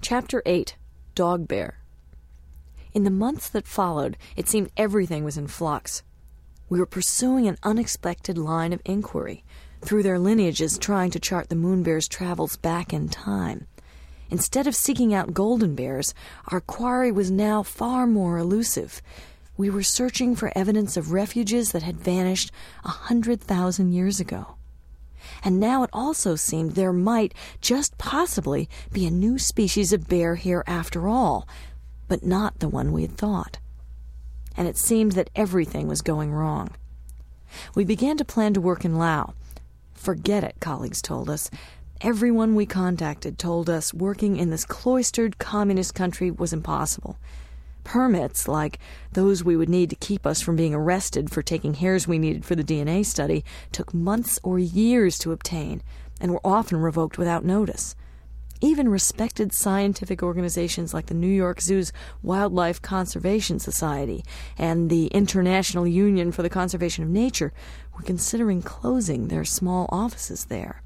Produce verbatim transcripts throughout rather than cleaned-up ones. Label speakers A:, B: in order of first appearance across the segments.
A: Chapter eight. Dog Bear. In the months that followed, it seemed everything was in flux. We were pursuing an unexpected line of inquiry, through their lineages trying to chart the moon bear's travels back in time. Instead of seeking out golden bears, our quarry was now far more elusive. We were searching for evidence of refuges that had vanished a hundred thousand years ago. And now it also seemed there might, just possibly, be a new species of bear here after all, but not the one we had thought. And it seemed that everything was going wrong. We began to plan to work in Laos. Forget it, colleagues told us. Everyone we contacted told us working in this cloistered communist country was impossible. Permits, like those we would need to keep us from being arrested for taking hairs we needed for the D N A study, took months or years to obtain and were often revoked without notice. Even respected scientific organizations like the New York Zoo's Wildlife Conservation Society and the International Union for the Conservation of Nature were considering closing their small offices there.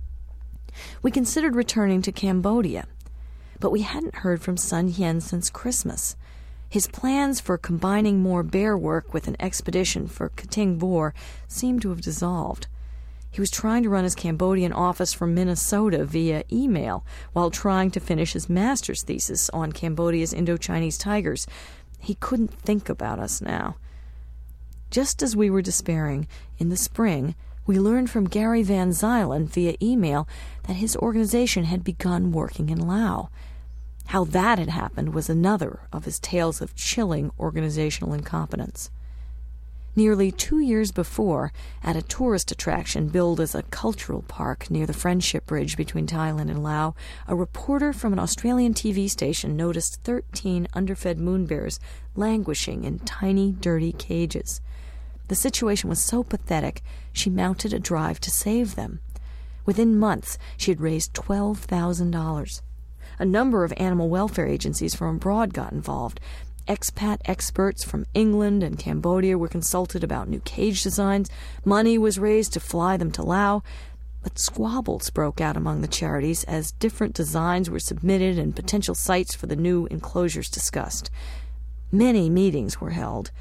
A: We considered returning to Cambodia, but we hadn't heard from Sun Yen since Christmas. His plans for combining more bear work with an expedition for Kating Bor seemed to have dissolved. He was trying to run his Cambodian office from Minnesota via email while trying to finish his master's thesis on Cambodia's Indo-Chinese tigers. He couldn't think about us now. Just as we were despairing, in the spring, we learned from Gary Van Zylen via email that his organization had begun working in Laos. How that had happened was another of his tales of chilling organizational incompetence. Nearly two years before, at a tourist attraction billed as a cultural park near the Friendship Bridge between Thailand and Laos, a reporter from an Australian T V station noticed thirteen underfed moon bears languishing in tiny, dirty cages. The situation was so pathetic, she mounted a drive to save them. Within months, she had raised twelve thousand dollars. A number of animal welfare agencies from abroad got involved. Expat experts from England and Cambodia were consulted about new cage designs. Money was raised to fly them to Laos. But squabbles broke out among the charities as different designs were submitted and potential sites for the new enclosures discussed. Many meetings were held.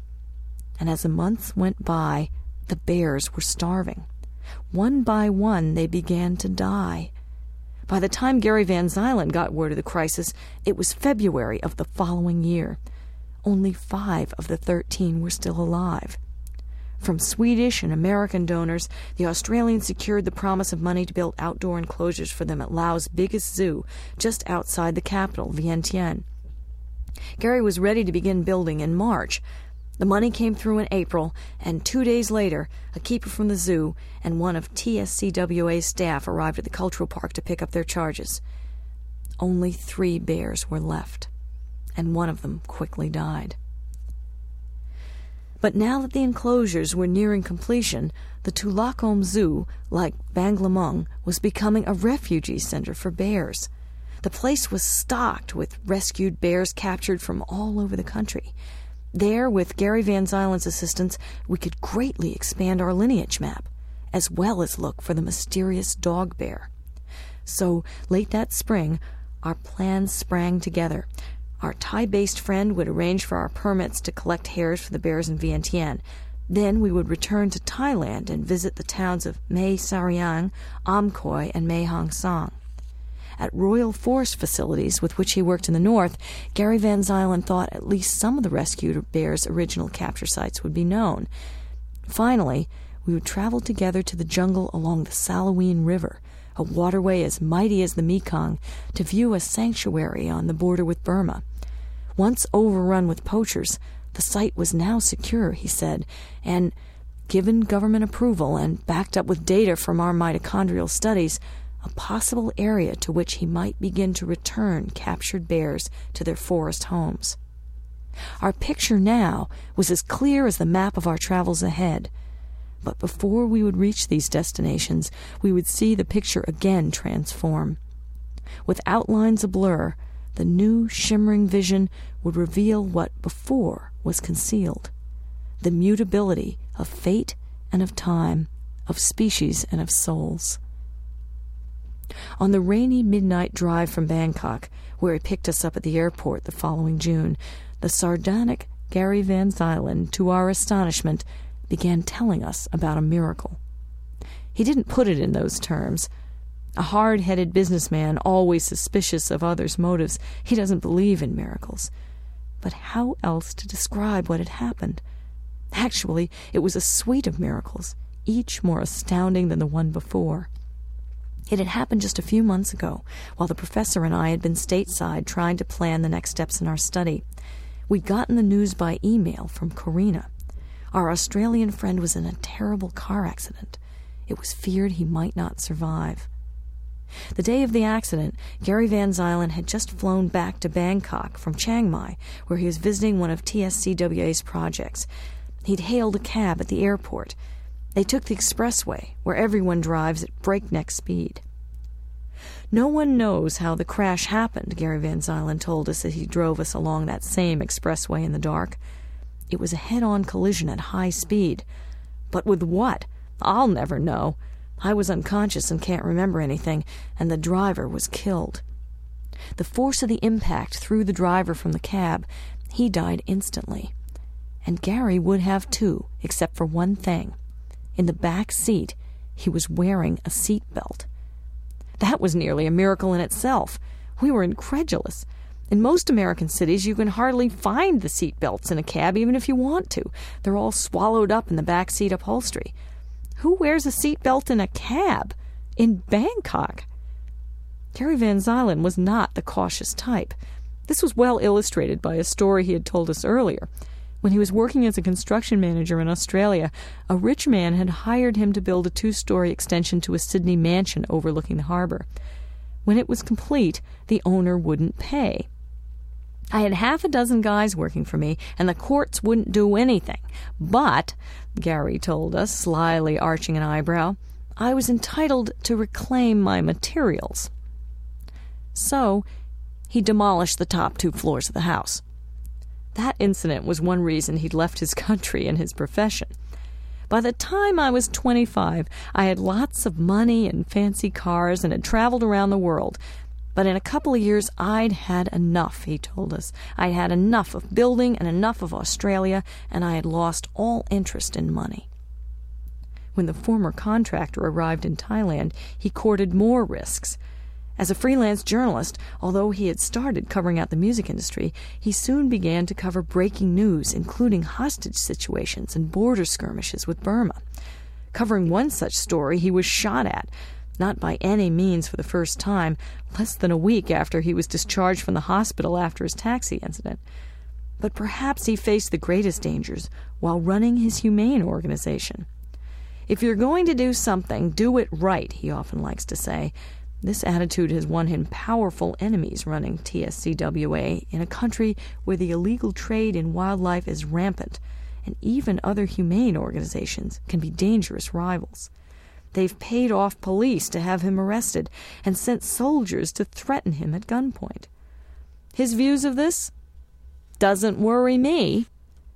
A: And as the months went by, the bears were starving. One by one, they began to die. By the time Gary Van Zylen got word of the crisis, it was February of the following year. Only five of the thirteen were still alive. From Swedish and American donors, the Australians secured the promise of money to build outdoor enclosures for them at Laos' biggest zoo, just outside the capital, Vientiane. Gary was ready to begin building in March. The money came through in April, and two days later, a keeper from the zoo and one of T S C W A's staff arrived at the cultural park to pick up their charges. Only three bears were left, and one of them quickly died. But now that the enclosures were nearing completion, the Tulakom Zoo, like Banglamung, was becoming a refugee center for bears. The place was stocked with rescued bears captured from all over the country. There, with Gary Van Zylen's assistance, we could greatly expand our lineage map, as well as look for the mysterious dog bear. So, late that spring, our plans sprang together. Our Thai-based friend would arrange for our permits to collect hairs for the bears in Vientiane. Then we would return to Thailand and visit the towns of Mae Sariang, Amkhoi, and Mae Hong Son. At Royal Forest facilities with which he worked in the north, Gary Van Zylen thought at least some of the rescued bears' original capture sites would be known. Finally, we would travel together to the jungle along the Salaween River, a waterway as mighty as the Mekong, to view a sanctuary on the border with Burma. Once overrun with poachers, the site was now secure, he said, and, given government approval and backed up with data from our mitochondrial studies, a possible area to which he might begin to return captured bears to their forest homes. Our picture now was as clear as the map of our travels ahead. But before we would reach these destinations, we would see the picture again transform. With outlines a blur, the new shimmering vision would reveal what before was concealed: the mutability of fate and of time, of species and of souls. On the rainy midnight drive from Bangkok, where he picked us up at the airport the following June, the sardonic Gary Van Zylen, to our astonishment, began telling us about a miracle. He didn't put it in those terms. A hard-headed businessman, always suspicious of others' motives, he doesn't believe in miracles. But how else to describe what had happened? Actually, it was a suite of miracles, each more astounding than the one before. It had happened just a few months ago, while the professor and I had been stateside trying to plan the next steps in our study. We'd gotten the news by email from Corina. Our Australian friend was in a terrible car accident. It was feared he might not survive. The day of the accident, Gary Van Zylen had just flown back to Bangkok from Chiang Mai, where he was visiting one of T S C W A's projects. He'd hailed a cab at the airport. They took the expressway, where everyone drives at breakneck speed. No one knows how the crash happened, Gary Van Zylen told us as he drove us along that same expressway in the dark. It was a head-on collision at high speed. But with what? I'll never know. I was unconscious and can't remember anything, and the driver was killed. The force of the impact threw the driver from the cab. He died instantly. And Gary would have too, except for one thing. In the back seat, he was wearing a seat belt. That was nearly a miracle in itself. We were incredulous. In most American cities, you can hardly find the seat belts in a cab, even if you want to. They're all swallowed up in the back seat upholstery. Who wears a seat belt in a cab? In Bangkok? Gary Van Zylen was not the cautious type. This was well illustrated by a story he had told us earlier. When he was working as a construction manager in Australia, a rich man had hired him to build a two-story extension to a Sydney mansion overlooking the harbour. When it was complete, the owner wouldn't pay. I had half a dozen guys working for me, and the courts wouldn't do anything. But, Gary told us, slyly arching an eyebrow, I was entitled to reclaim my materials. So, he demolished the top two floors of the house. That incident was one reason he'd left his country and his profession. By the time I was twenty-five, I had lots of money and fancy cars and had traveled around the world. But in a couple of years, I'd had enough, he told us. I'd had enough of building and enough of Australia, and I had lost all interest in money. When the former contractor arrived in Thailand, he courted more risks. As a freelance journalist, although he had started covering out the music industry, he soon began to cover breaking news, including hostage situations and border skirmishes with Burma. Covering one such story, he was shot at, not by any means for the first time, less than a week after he was discharged from the hospital after his taxi incident. But perhaps he faced the greatest dangers while running his humane organization. If you're going to do something, do it right, he often likes to say. This attitude has won him powerful enemies running T S C W A in a country where the illegal trade in wildlife is rampant, and even other humane organizations can be dangerous rivals. They've paid off police to have him arrested and sent soldiers to threaten him at gunpoint. His views of this? Doesn't worry me.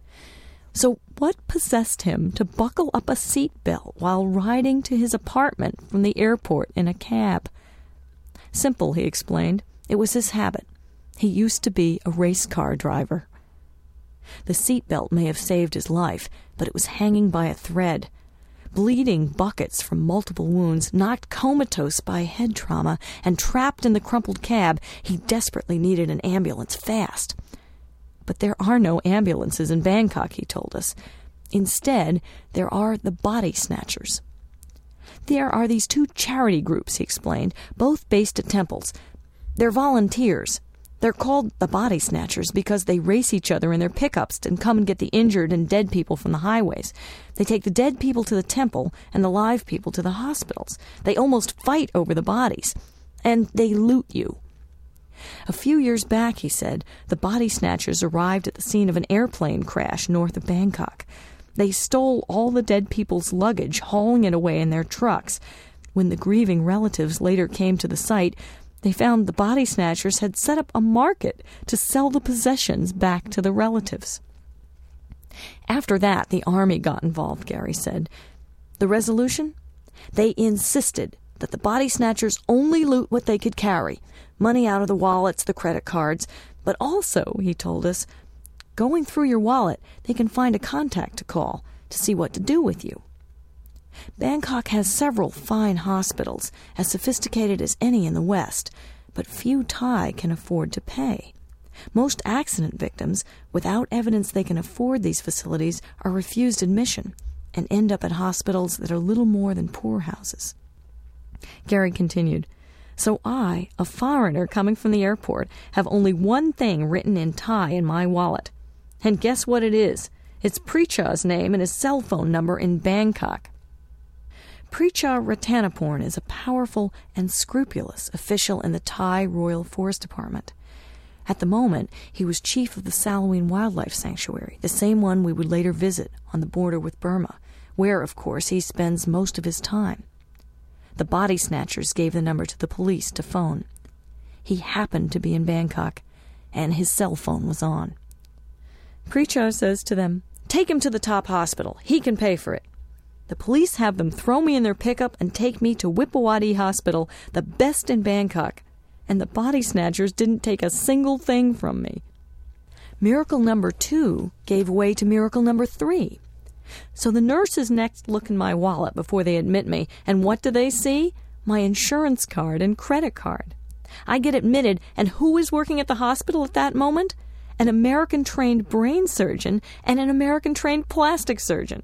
A: So what possessed him to buckle up a seatbelt while riding to his apartment from the airport in a cab? Simple, he explained. It was his habit. He used to be a race car driver. The seatbelt may have saved his life, but it was hanging by a thread. Bleeding buckets from multiple wounds, knocked comatose by head trauma, and trapped in the crumpled cab, he desperately needed an ambulance fast. But there are no ambulances in Bangkok, he told us. Instead, there are the body snatchers. There are these two charity groups, he explained, both based at temples. They're volunteers. They're called the Body Snatchers because they race each other in their pickups and come and get the injured and dead people from the highways. They take the dead people to the temple and the live people to the hospitals. They almost fight over the bodies. And they loot you. A few years back, he said, the Body Snatchers arrived at the scene of an airplane crash north of Bangkok. They stole all the dead people's luggage, hauling it away in their trucks. When the grieving relatives later came to the site, they found the Body Snatchers had set up a market to sell the possessions back to the relatives. After that, the army got involved, Gary said. The resolution? They insisted that the body snatchers only loot what they could carry, money out of the wallets, the credit cards, but also, he told us, going through your wallet, they can find a contact to call to see what to do with you. Bangkok has several fine hospitals, as sophisticated as any in the West, but few Thai can afford to pay. Most accident victims, without evidence they can afford these facilities, are refused admission and end up at hospitals that are little more than poorhouses. Gary continued, So I, a foreigner coming from the airport, have only one thing written in Thai in my wallet. And guess what it is? It's Precha's name and his cell phone number in Bangkok. Precha Ratanaporn is a powerful and scrupulous official in the Thai Royal Forest Department. At the moment, he was chief of the Salween Wildlife Sanctuary, the same one we would later visit on the border with Burma, where, of course, he spends most of his time. The body snatchers gave the number to the police to phone. He happened to be in Bangkok, and his cell phone was on. Precha says to them, "Take him to the top hospital. He can pay for it." The police have them throw me in their pickup and take me to Wipawati Hospital, the best in Bangkok, and the body snatchers didn't take a single thing from me. Miracle number two gave way to miracle number three. So the nurses next look in my wallet before they admit me, and what do they see? My insurance card and credit card. I get admitted, and who is working at the hospital at that moment? An American-trained brain surgeon and an American-trained plastic surgeon.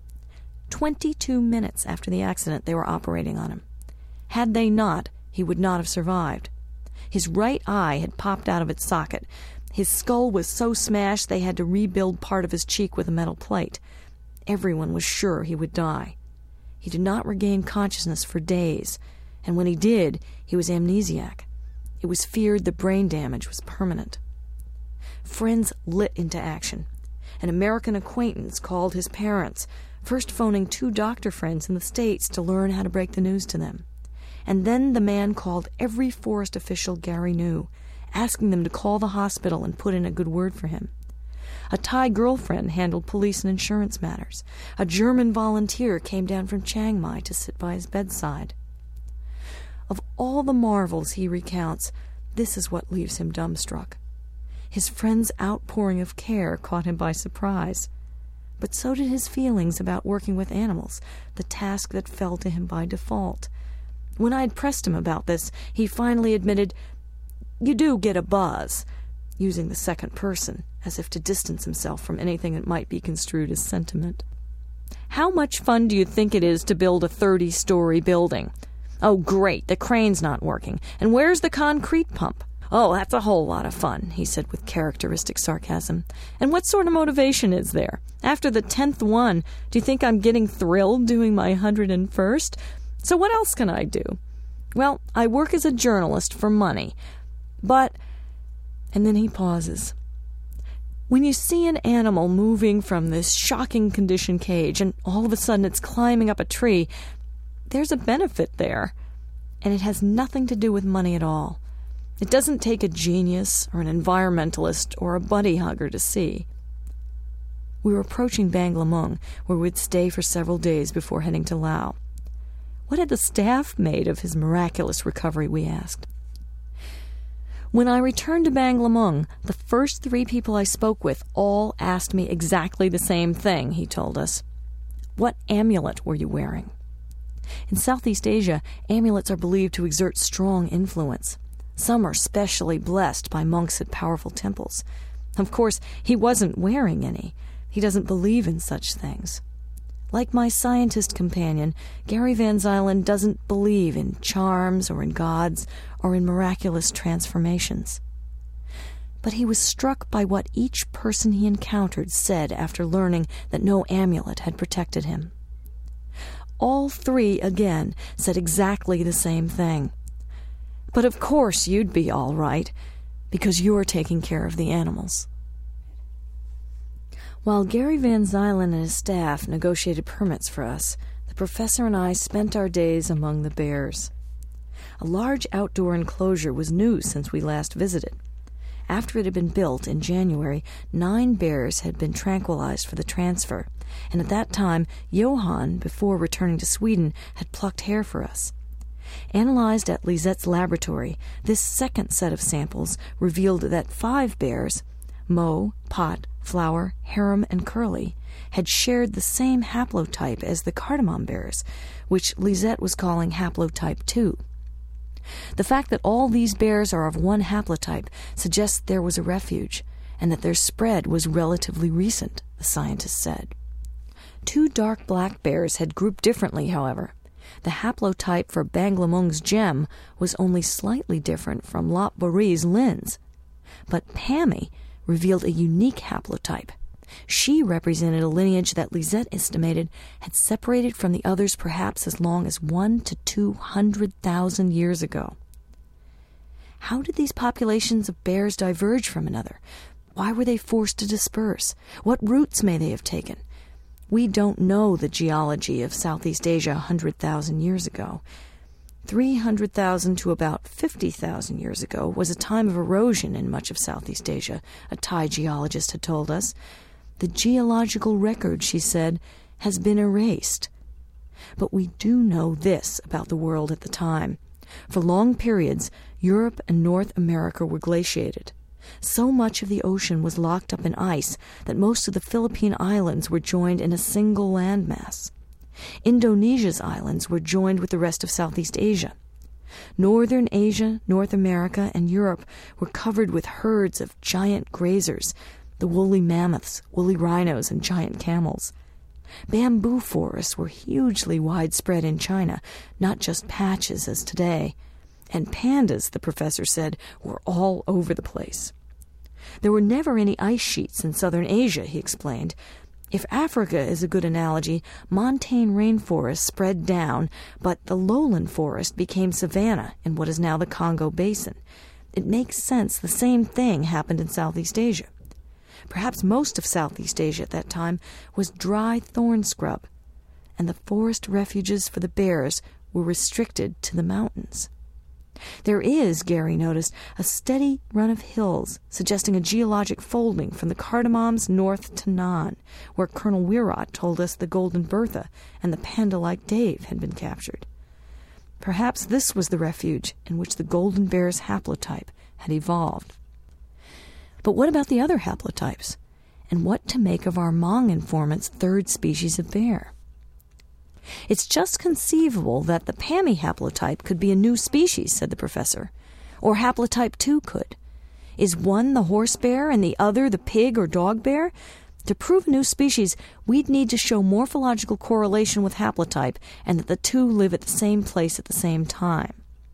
A: Twenty-two minutes after the accident, they were operating on him. Had they not, he would not have survived. His right eye had popped out of its socket. His skull was so smashed they had to rebuild part of his cheek with a metal plate. Everyone was sure he would die. He did not regain consciousness for days, and when he did, he was amnesiac. It was feared the brain damage was permanent. Friends lit into action. An American acquaintance called his parents, first phoning two doctor friends in the States to learn how to break the news to them. And then the man called every forest official Gary knew, asking them to call the hospital and put in a good word for him. A Thai girlfriend handled police and insurance matters. A German volunteer came down from Chiang Mai to sit by his bedside. Of all the marvels he recounts, this is what leaves him dumbstruck. His friend's outpouring of care caught him by surprise. But so did his feelings about working with animals, the task that fell to him by default. When I had pressed him about this, he finally admitted, "You do get a buzz," using the second person, as if to distance himself from anything that might be construed as sentiment. "How much fun do you think it is to build a thirty-story building? Oh, great, the crane's not working. And where's the concrete pump? Oh, that's a whole lot of fun," he said with characteristic sarcasm. "And what sort of motivation is there? After the tenth one, do you think I'm getting thrilled doing my hundred and first? So what else can I do? Well, I work as a journalist for money. But..." And then he pauses. "When you see an animal moving from this shocking condition cage, and all of a sudden it's climbing up a tree, there's a benefit there. And it has nothing to do with money at all. It doesn't take a genius or an environmentalist or a buddy hugger to see." We were approaching Banglamung, where we'd stay for several days before heading to Laos. What had the staff made of his miraculous recovery, we asked. When I returned to Banglamung, the first three people I spoke with all asked me exactly the same thing, he told us. "What amulet were you wearing?" In Southeast Asia, amulets are believed to exert strong influence. Some are specially blessed by monks at powerful temples. Of course, he wasn't wearing any. He doesn't believe in such things. Like my scientist companion, Gary Van Zylen doesn't believe in charms or in gods or in miraculous transformations. But he was struck by what each person he encountered said after learning that no amulet had protected him. All three, again, said exactly the same thing. "But of course you'd be all right, because you're taking care of the animals." While Gary Van Zylen and his staff negotiated permits for us, the professor and I spent our days among the bears. A large outdoor enclosure was new since we last visited. After it had been built in January, nine bears had been tranquilized for the transfer, and at that time, Johan, before returning to Sweden, had plucked hair for us. Analyzed at Lisette's laboratory, this second set of samples revealed that five bears, Mo, Pot, Flower, Harem, and Curly, had shared the same haplotype as the cardamom bears, which Lisette was calling haplotype two. The fact that all these bears are of one haplotype suggests there was a refuge, and that their spread was relatively recent, the scientists said. Two dark black bears had grouped differently, however. The haplotype for Banglamung's gem was only slightly different from Lopburi's lens. But Pammy revealed a unique haplotype. She represented a lineage that Lisette estimated had separated from the others perhaps as long as one to two hundred thousand years ago. How did these populations of bears diverge from another? Why were they forced to disperse? What routes may they have taken? We don't know the geology of Southeast Asia a hundred thousand years ago. Three hundred thousand to about fifty thousand years ago was a time of erosion in much of Southeast Asia, a Thai geologist had told us. The geological record, she said, has been erased. But we do know this about the world at the time. For long periods, Europe and North America were glaciated. So much of the ocean was locked up in ice that most of the Philippine Islands were joined in a single landmass. Indonesia's islands were joined with the rest of Southeast Asia. Northern Asia, North America, and Europe were covered with herds of giant grazers, the woolly mammoths, woolly rhinos, and giant camels. Bamboo forests were hugely widespread in China, not just patches as today. And pandas, the professor said, were all over the place. There were never any ice sheets in southern Asia, he explained. If Africa is a good analogy, montane rainforests spread down, but the lowland forest became savanna in what is now the Congo Basin. It makes sense the same thing happened in Southeast Asia. Perhaps most of Southeast Asia at that time was dry thorn scrub, and the forest refuges for the bears were restricted to the mountains. There is, Gary noticed, a steady run of hills, suggesting a geologic folding from the Cardamoms north to Nan, where Colonel Wirot told us the Golden Bertha and the panda-like Dave had been captured. Perhaps this was the refuge in which the golden bear's haplotype had evolved. But what about the other haplotypes? And what to make of our Hmong informant's third species of bear? It's just conceivable that the Pammy haplotype could be a new species, said the professor. Or haplotype two could. Is one the horse bear and the other the pig or dog bear? To prove a new species, we'd need to show morphological correlation with haplotype and that the two live at the same place at the same time.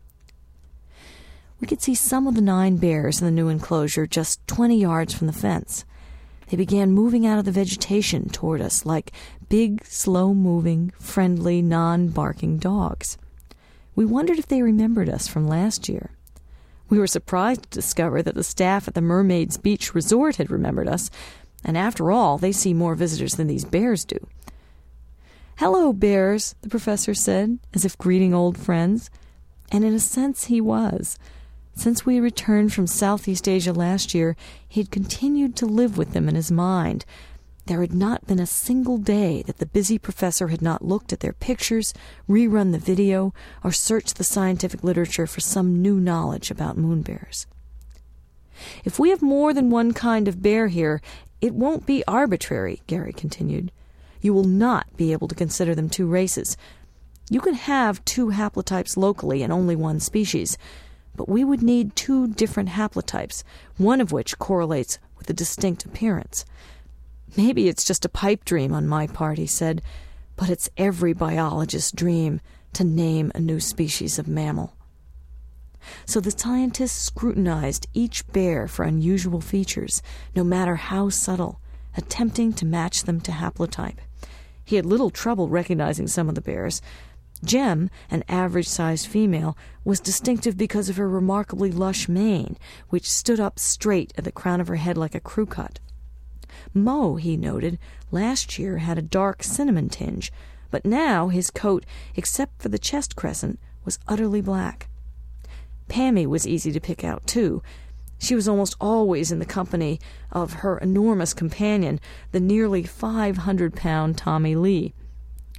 A: We could see some of the nine bears in the new enclosure just twenty yards from the fence. They began moving out of the vegetation toward us like big, slow-moving, friendly, non-barking dogs. We wondered if they remembered us from last year. We were surprised to discover that the staff at the Mermaids Beach Resort had remembered us, and after all, they see more visitors than these bears do. "Hello, bears," the professor said, as if greeting old friends. And in a sense he was. Since we returned from Southeast Asia last year, he had continued to live with them in his mind. There had not been a single day that the busy professor had not looked at their pictures, rerun the video, or searched the scientific literature for some new knowledge about moon bears. "If we have more than one kind of bear here, it won't be arbitrary," Gary continued. "You will not be able to consider them two races. You can have two haplotypes locally and only one species, but we would need two different haplotypes, one of which correlates with a distinct appearance. Maybe it's just a pipe dream on my part," he said, "but it's every biologist's dream to name a new species of mammal." So the scientists scrutinized each bear for unusual features, no matter how subtle, attempting to match them to haplotype. He had little trouble recognizing some of the bears. Gem, an average-sized female, was distinctive because of her remarkably lush mane, which stood up straight at the crown of her head like a crew cut. Mo, he noted, last year had a dark cinnamon tinge, but now his coat, except for the chest crescent, was utterly black. Pammy was easy to pick out, too. She was almost always in the company of her enormous companion, the nearly five hundred pound Tommy Lee.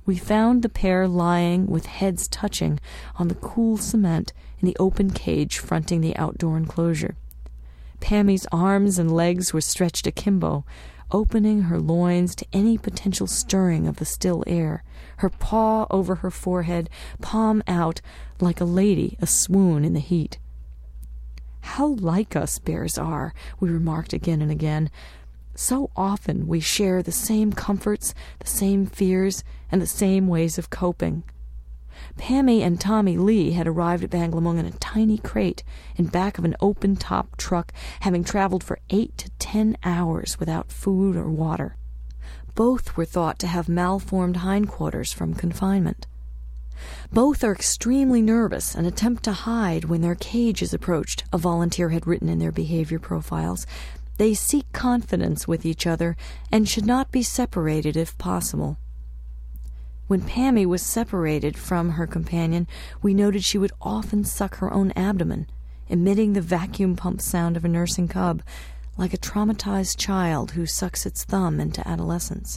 A: we found the pair lying with heads touching on the cool cement in the open cage fronting the outdoor enclosure. Pammy's arms and legs were stretched akimbo, opening her loins to any potential stirring of the still air, her paw over her forehead, palm out, like a lady a-swoon in the heat. How like us bears are, we remarked again and again. So often we share the same comforts, the same fears, and the same ways of coping. Pammy and Tommy Lee had arrived at Banglamung in a tiny crate in back of an open-top truck, having traveled for eight to ten hours without food or water. Both were thought to have malformed hindquarters from confinement. Both are extremely nervous and attempt to hide when their cage is approached, a volunteer had written in their behavior profiles. They seek confidence with each other and should not be separated if possible. When Pammy was separated from her companion, we noted she would often suck her own abdomen, emitting the vacuum pump sound of a nursing cub, like a traumatized child who sucks its thumb into adolescence.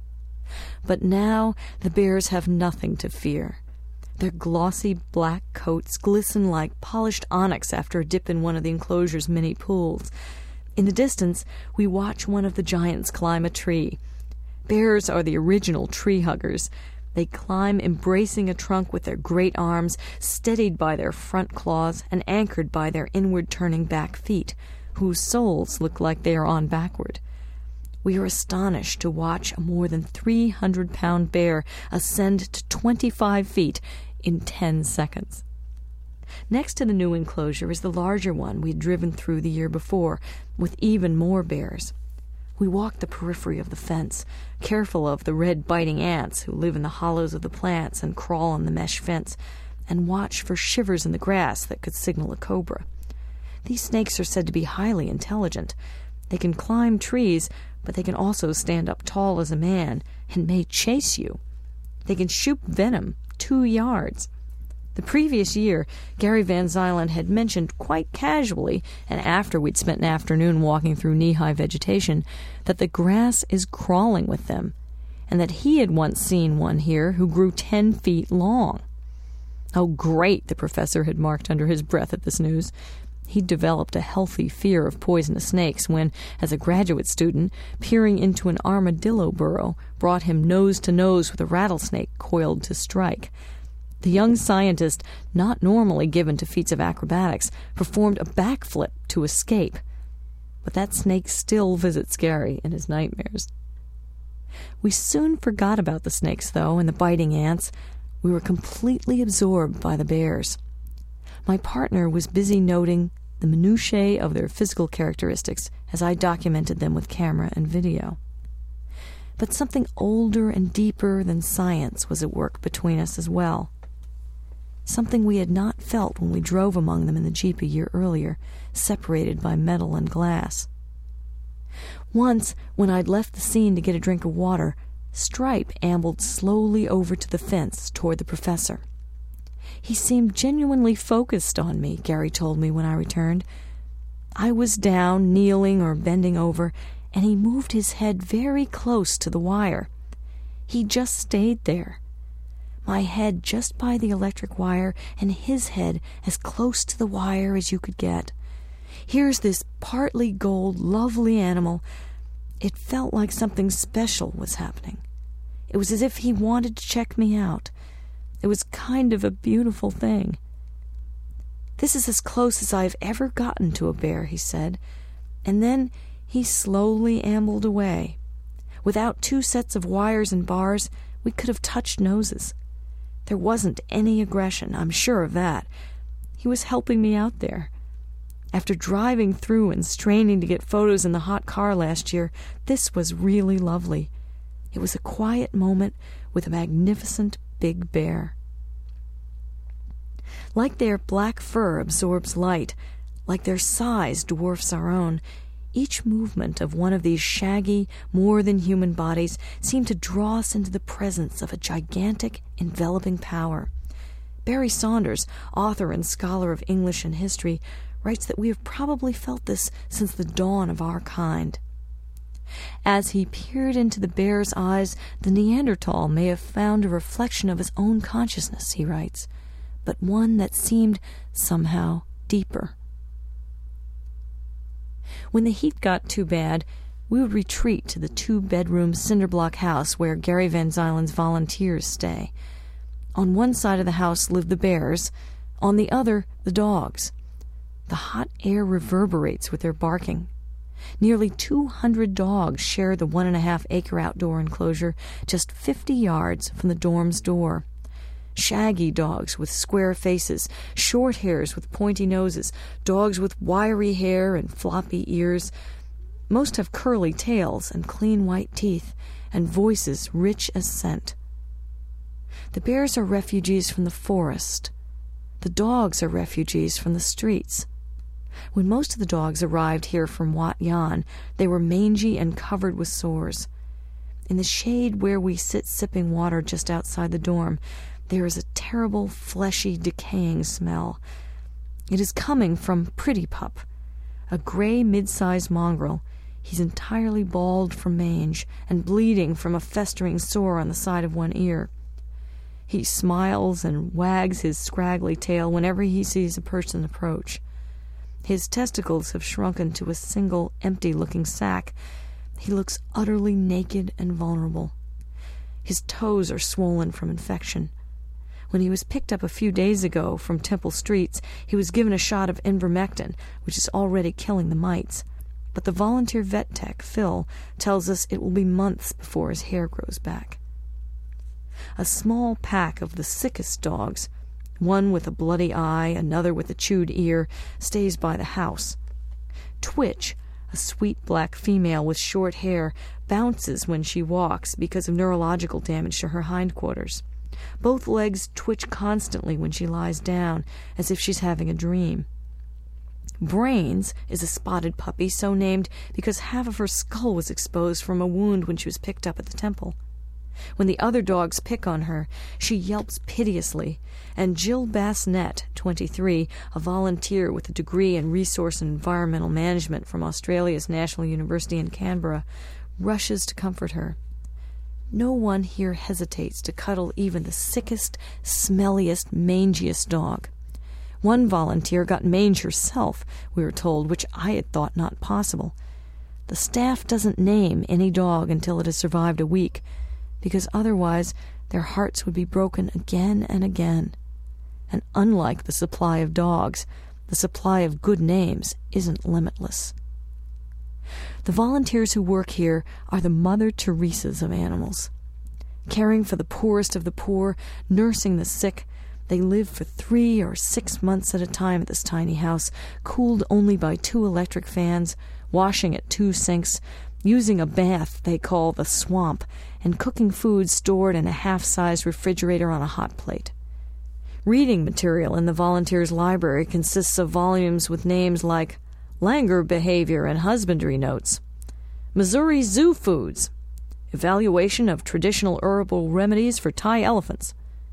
A: But now the bears have nothing to fear. Their glossy black coats glisten like polished onyx after a dip in one of the enclosure's many pools. In the distance, we watch one of the giants climb a tree. Bears are the original tree huggers. They climb embracing a trunk with their great arms, steadied by their front claws and anchored by their inward-turning back feet, whose soles look like they are on backward. We are astonished to watch a more than three hundred pound bear ascend to twenty-five feet in ten seconds. Next to the new enclosure is the larger one we had driven through the year before, with even more bears. We walk the periphery of the fence, careful of the red biting ants who live in the hollows of the plants and crawl on the mesh fence, and watch for shivers in the grass that could signal a cobra. These snakes are said to be highly intelligent. They can climb trees, but they can also stand up tall as a man and may chase you. They can shoot venom two yards. The previous year, Gary Van Zylen had mentioned quite casually, and after we'd spent an afternoon walking through knee-high vegetation, that the grass is crawling with them, and that he had once seen one here who grew ten feet long. Oh, great, the professor had marked under his breath at this news. He'd developed a healthy fear of poisonous snakes when, as a graduate student, peering into an armadillo burrow brought him nose to nose with a rattlesnake coiled to strike. The young scientist, not normally given to feats of acrobatics, performed a backflip to escape. But that snake still visits Gary in his nightmares. We soon forgot about the snakes, though, and the biting ants. We were completely absorbed by the bears. My partner was busy noting the minutiae of their physical characteristics as I documented them with camera and video. But something older and deeper than science was at work between us as well. Something we had not felt when we drove among them in the Jeep a year earlier, separated by metal and glass. Once, when I'd left the scene to get a drink of water, Stripe ambled slowly over to the fence toward the professor. He seemed genuinely focused on me, Gary told me when I returned. I was down, kneeling or bending over, and he moved his head very close to the wire. He just stayed there. My head just by the electric wire, and his head as close to the wire as you could get. Here's this partly gold, lovely animal. It felt like something special was happening. It was as if he wanted to check me out. It was kind of a beautiful thing. This is as close as I've ever gotten to a bear, he said. And then he slowly ambled away. Without two sets of wires and bars, we could have touched noses. There wasn't any aggression, I'm sure of that. He was helping me out there. After driving through and straining to get photos in the hot car last year, this was really lovely. It was a quiet moment with a magnificent big bear. Like their black fur absorbs light, like their size dwarfs our own, each movement of one of these shaggy, more-than-human bodies seemed to draw us into the presence of a gigantic, enveloping power. Barry Saunders, author and scholar of English and history, writes that we have probably felt this since the dawn of our kind. As he peered into the bear's eyes, the Neanderthal may have found a reflection of his own consciousness, he writes, but one that seemed somehow deeper. When the heat got too bad, we would retreat to the two-bedroom cinder-block house where Gary Van Zylen's volunteers stay. On one side of the house lived the bears, on the other, the dogs. The hot air reverberates with their barking. Nearly two hundred dogs share the one-and-a-half-acre outdoor enclosure just fifty yards from the dorm's door. Shaggy dogs with square faces, short hairs with pointy noses, dogs with wiry hair and floppy ears. Most have curly tails and clean white teeth, and voices rich as scent. The bears are refugees from the forest. The dogs are refugees from the streets. When most of the dogs arrived here from Wat Yan, they were mangy and covered with sores. In the shade where we sit sipping water just outside the dorm, there is a terrible, fleshy, decaying smell. It is coming from Pretty Pup, a gray mid-sized mongrel. He's entirely bald from mange and bleeding from a festering sore on the side of one ear. He smiles and wags his scraggly tail whenever he sees a person approach. His testicles have shrunken to a single, empty-looking sack. He looks utterly naked and vulnerable. His toes are swollen from infection. When he was picked up a few days ago from Temple Streets, he was given a shot of ivermectin, which is already killing the mites. But the volunteer vet tech, Phil, tells us it will be months before his hair grows back. A small pack of the sickest dogs, one with a bloody eye, another with a chewed ear, stays by the house. Twitch, a sweet black female with short hair, bounces when she walks because of neurological damage to her hindquarters. Both legs twitch constantly when she lies down, as if she's having a dream. Brains is a spotted puppy so named because half of her skull was exposed from a wound when she was picked up at the temple. When the other dogs pick on her, she yelps piteously, and Jill Bassnett, twenty-three, a volunteer with a degree in Resource and Environmental Management from Australia's National University in Canberra, rushes to comfort her. No one here hesitates to cuddle even the sickest, smelliest, mangiest dog. One volunteer got mange herself, we were told, which I had thought not possible. The staff doesn't name any dog until it has survived a week, because otherwise their hearts would be broken again and again. And unlike the supply of dogs, the supply of good names isn't limitless. The volunteers who work here are the Mother Teresas of animals. Caring for the poorest of the poor, nursing the sick, they live for three or six months at a time at this tiny house, cooled only by two electric fans, washing at two sinks, using a bath they call the swamp, and cooking food stored in a half-sized refrigerator on a hot plate. Reading material in the volunteers' library consists of volumes with names like Langer Behavior and Husbandry Notes, Missouri Zoo Foods, Evaluation of Traditional Herbal Remedies for Thai Elephants.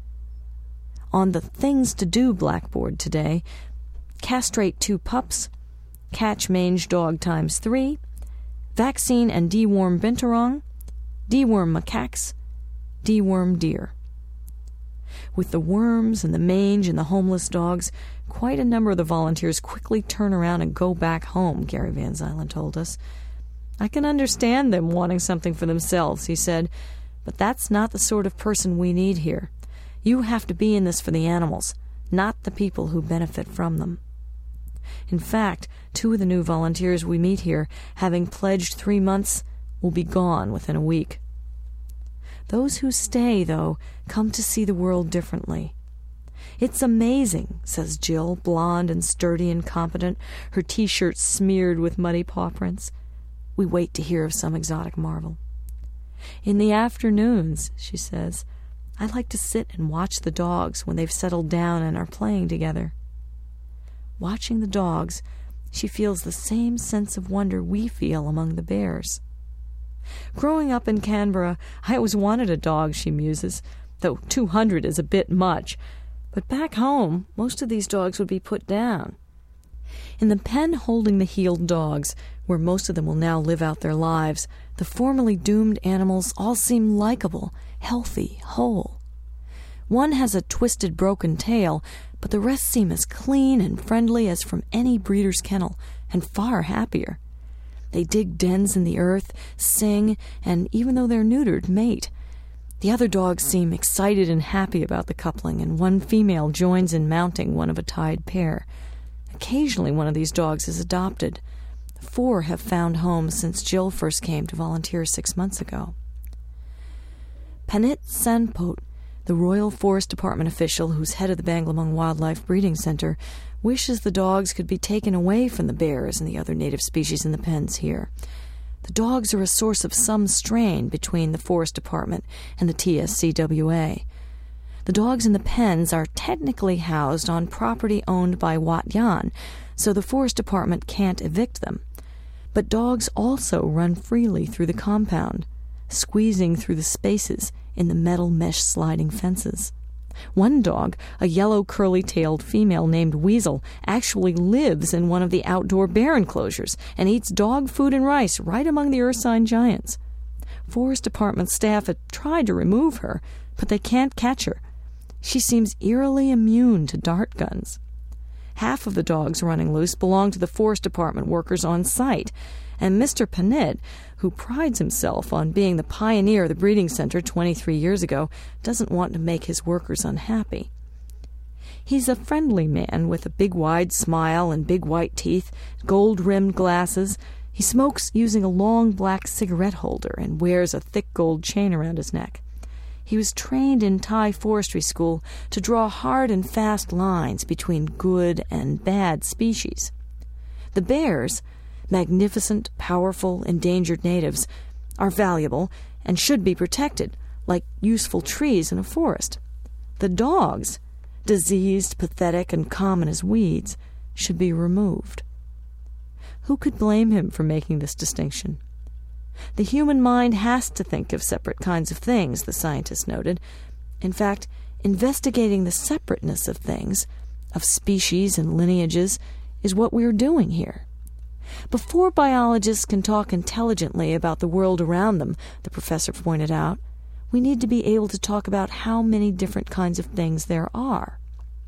A: On the Things to Do blackboard today, castrate two pups, catch mange dog times three, vaccine and deworm binturong, deworm macaques, deworm deer. With the worms and the mange and the homeless dogs, quite a number of the volunteers quickly turn around and go back home, Gary Van Zylen told us. I can understand them wanting something for themselves, he said, but that's not the sort of person we need here. You have to be in this for the animals, not the people who benefit from them. In fact, two of the new volunteers we meet here, having pledged three months, will be gone within a week. Those who stay, though, come to see the world differently. It's amazing, says Jill, blonde and sturdy and competent, her T-shirt smeared with muddy paw prints. We wait to hear of some exotic marvel. In the afternoons, she says, I like to sit and watch the dogs when they've settled down and are playing together. Watching the dogs, she feels the same sense of wonder we feel among the bears. Growing up in Canberra, I always wanted a dog, she muses, though two hundred is a bit much. But back home, most of these dogs would be put down. In the pen holding the healed dogs, where most of them will now live out their lives, the formerly doomed animals all seem likable, healthy, whole. One has a twisted, broken tail, but the rest seem as clean and friendly as from any breeder's kennel, and far happier. They dig dens in the earth, sing, and even though they're neutered, mate. The other dogs seem excited and happy about the coupling, and one female joins in mounting one of a tied pair. Occasionally one of these dogs is adopted. Four have found homes since Jill first came to volunteer six months ago. Panit Sanpot, the Royal Forest Department official who's head of the Banglamung Wildlife Breeding Center, wishes the dogs could be taken away from the bears and the other native species in the pens here. The dogs are a source of some strain between the Forest Department and the T S C W A. The dogs in the pens are technically housed on property owned by Wat Yan, so the Forest Department can't evict them. But dogs also run freely through the compound, squeezing through the spaces in the metal mesh sliding fences. One dog, a yellow curly-tailed female named Weasel, actually lives in one of the outdoor bear enclosures and eats dog food and rice right among the ursine giants. Forest Department staff have tried to remove her, but they can't catch her. She seems eerily immune to dart guns. Half of the dogs running loose belong to the Forest Department workers on site, and Mister Panit, who prides himself on being the pioneer of the breeding center twenty-three years ago, doesn't want to make his workers unhappy. He's a friendly man with a big wide smile and big white teeth, gold-rimmed glasses. He smokes using a long black cigarette holder and wears a thick gold chain around his neck. He was trained in Thai forestry school to draw hard and fast lines between good and bad species. The bears, magnificent, powerful, endangered natives, are valuable and should be protected, like useful trees in a forest. The dogs, diseased, pathetic, and common as weeds, should be removed. Who could blame him for making this distinction? The human mind has to think of separate kinds of things, the scientist noted. In fact, investigating the separateness of things, of species and lineages, is what we're doing here. Before biologists can talk intelligently about the world around them, the professor pointed out, we need to be able to talk about how many different kinds of things there are.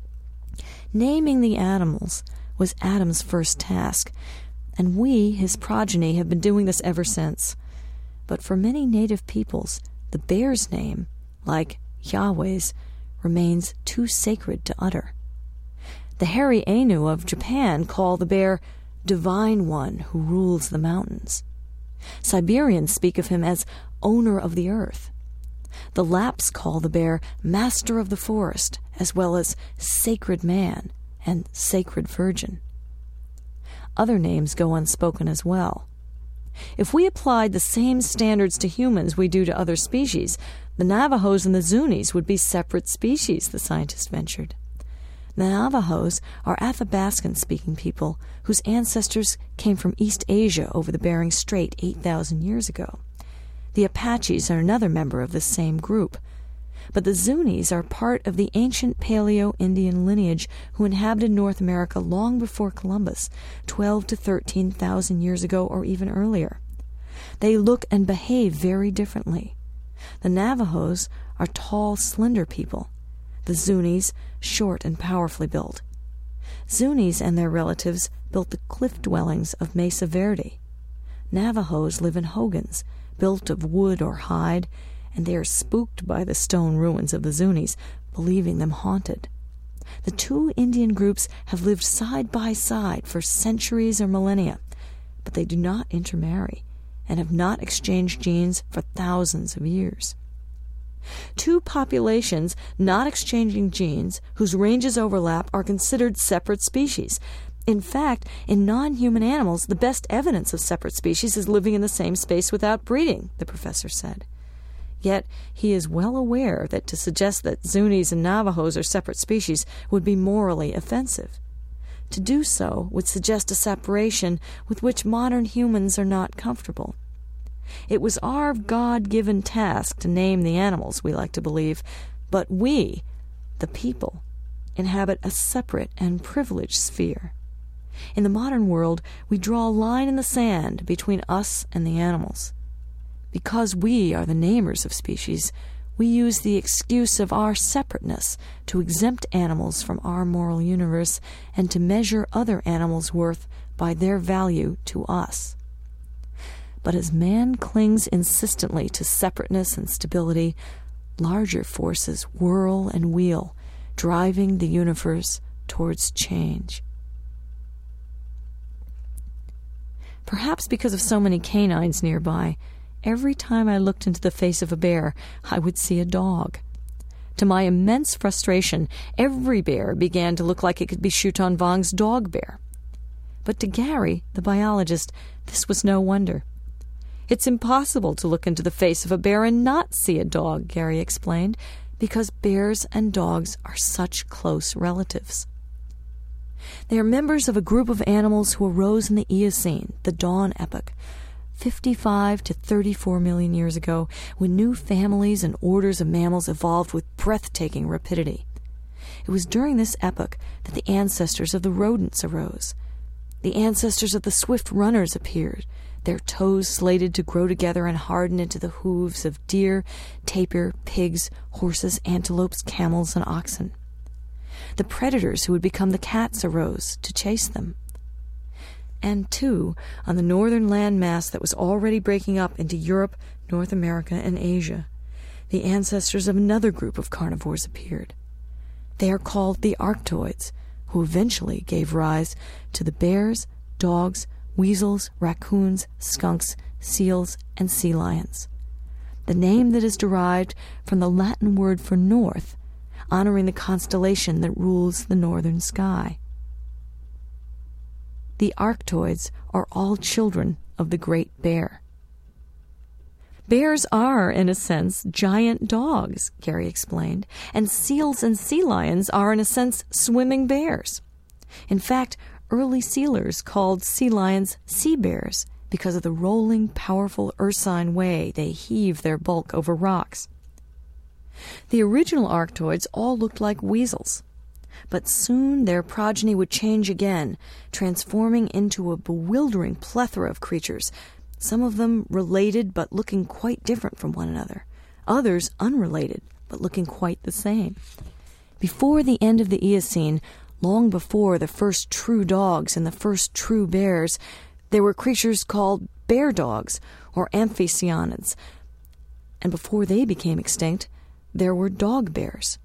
A: Naming the animals was Adam's first task, and we, his progeny, have been doing this ever since. But for many native peoples, the bear's name, like Yahweh's, remains too sacred to utter. The hairy Ainu of Japan call the bear Divine One who rules the mountains. Siberians speak of him as owner of the earth. The Lapps call the bear master of the forest, as well as sacred man and sacred virgin. Other names go unspoken as well. If we applied the same standards to humans we do to other species, the Navajos and the Zunis would be separate species, the scientist ventured. The Navajos are Athabascan-speaking people whose ancestors came from East Asia over the Bering Strait eight thousand years ago. The Apaches are another member of this same group. But the Zunis are part of the ancient Paleo-Indian lineage who inhabited North America long before Columbus, twelve to thirteen thousand years ago or even earlier. They look and behave very differently. The Navajos are tall, slender people. The Zunis, short and powerfully built. Zunis and their relatives built the cliff dwellings of Mesa Verde. Navajos live in hogans, built of wood or hide, and they are spooked by the stone ruins of the Zunis, believing them haunted. The two Indian groups have lived side by side for centuries or millennia, but they do not intermarry and have not exchanged genes for thousands of years. Two populations not exchanging genes, whose ranges overlap, are considered separate species. In fact, in non-human animals, the best evidence of separate species is living in the same space without breeding, the professor said. Yet he is well aware that to suggest that Zunis and Navajos are separate species would be morally offensive. To do so would suggest a separation with which modern humans are not comfortable. It was our God-given task to name the animals, we like to believe, but we, the people, inhabit a separate and privileged sphere. In the modern world, we draw a line in the sand between us and the animals. Because we are the namers of species, we use the excuse of our separateness to exempt animals from our moral universe and to measure other animals' worth by their value to us. But as man clings insistently to separateness and stability, larger forces whirl and wheel, driving the universe towards change. Perhaps because of so many canines nearby, every time I looked into the face of a bear, I would see a dog. To my immense frustration, every bear began to look like it could be Shuton Vong's dog bear. But to Gary, the biologist, this was no wonder. It's impossible to look into the face of a bear and not see a dog, Gary explained, because bears and dogs are such close relatives. They are members of a group of animals who arose in the Eocene, the Dawn epoch, fifty-five to thirty-four million years ago, when new families and orders of mammals evolved with breathtaking rapidity. It was during this epoch that the ancestors of the rodents arose. The ancestors of the swift runners appeared, their toes slated to grow together and harden into the hooves of deer, tapir, pigs, horses, antelopes, camels, and oxen. The predators who would become the cats arose to chase them. And, too, on the northern landmass that was already breaking up into Europe, North America, and Asia, the ancestors of another group of carnivores appeared. They are called the Arctoids, who eventually gave rise to the bears, dogs, weasels, raccoons, skunks, seals, and sea lions. The name that is derived from the Latin word for north, honoring the constellation that rules the northern sky. The Arctoids are all children of the Great Bear. Bears are, in a sense, giant dogs, Gary explained, and seals and sea lions are, in a sense, swimming bears. In fact, early sealers called sea lions sea bears because of the rolling, powerful ursine way they heave their bulk over rocks. The original Arctoids all looked like weasels, but soon their progeny would change again, transforming into a bewildering plethora of creatures, some of them related but looking quite different from one another, others unrelated but looking quite the same. Before the end of the Eocene, long before the first true dogs and the first true bears, there were creatures called bear dogs or amphicyonids, and before they became extinct, there were dog bears.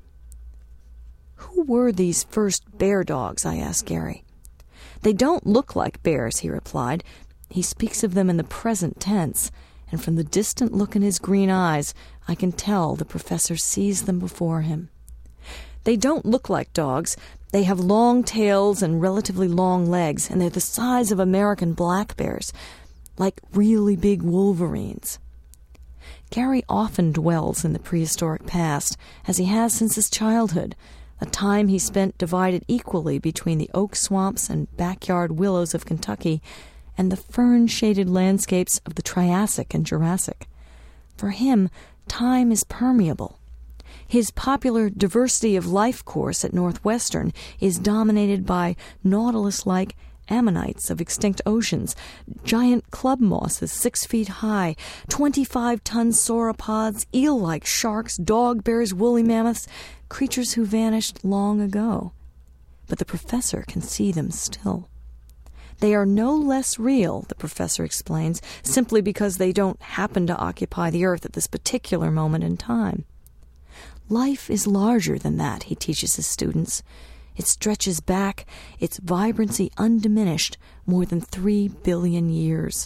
A: Who were these first bear dogs? I asked Gary. They don't look like bears, he replied. He speaks of them in the present tense, and from the distant look in his green eyes, I can tell the professor sees them before him. They don't look like dogs. They have long tails and relatively long legs, and they're the size of American black bears, like really big wolverines. Gary often dwells in the prehistoric past, as he has since his childhood, a time he spent divided equally between the oak swamps and backyard willows of Kentucky and the fern-shaded landscapes of the Triassic and Jurassic. For him, time is permeable. His popular diversity of life course at Northwestern is dominated by nautilus-like ammonites of extinct oceans, giant club mosses six feet high, twenty-five-ton sauropods, eel-like sharks, dog bears, woolly mammoths, creatures who vanished long ago. But the professor can see them still. They are no less real, the professor explains, simply because they don't happen to occupy the earth at this particular moment in time. Life is larger than that, he teaches his students. It stretches back, its vibrancy undiminished, more than three billion years.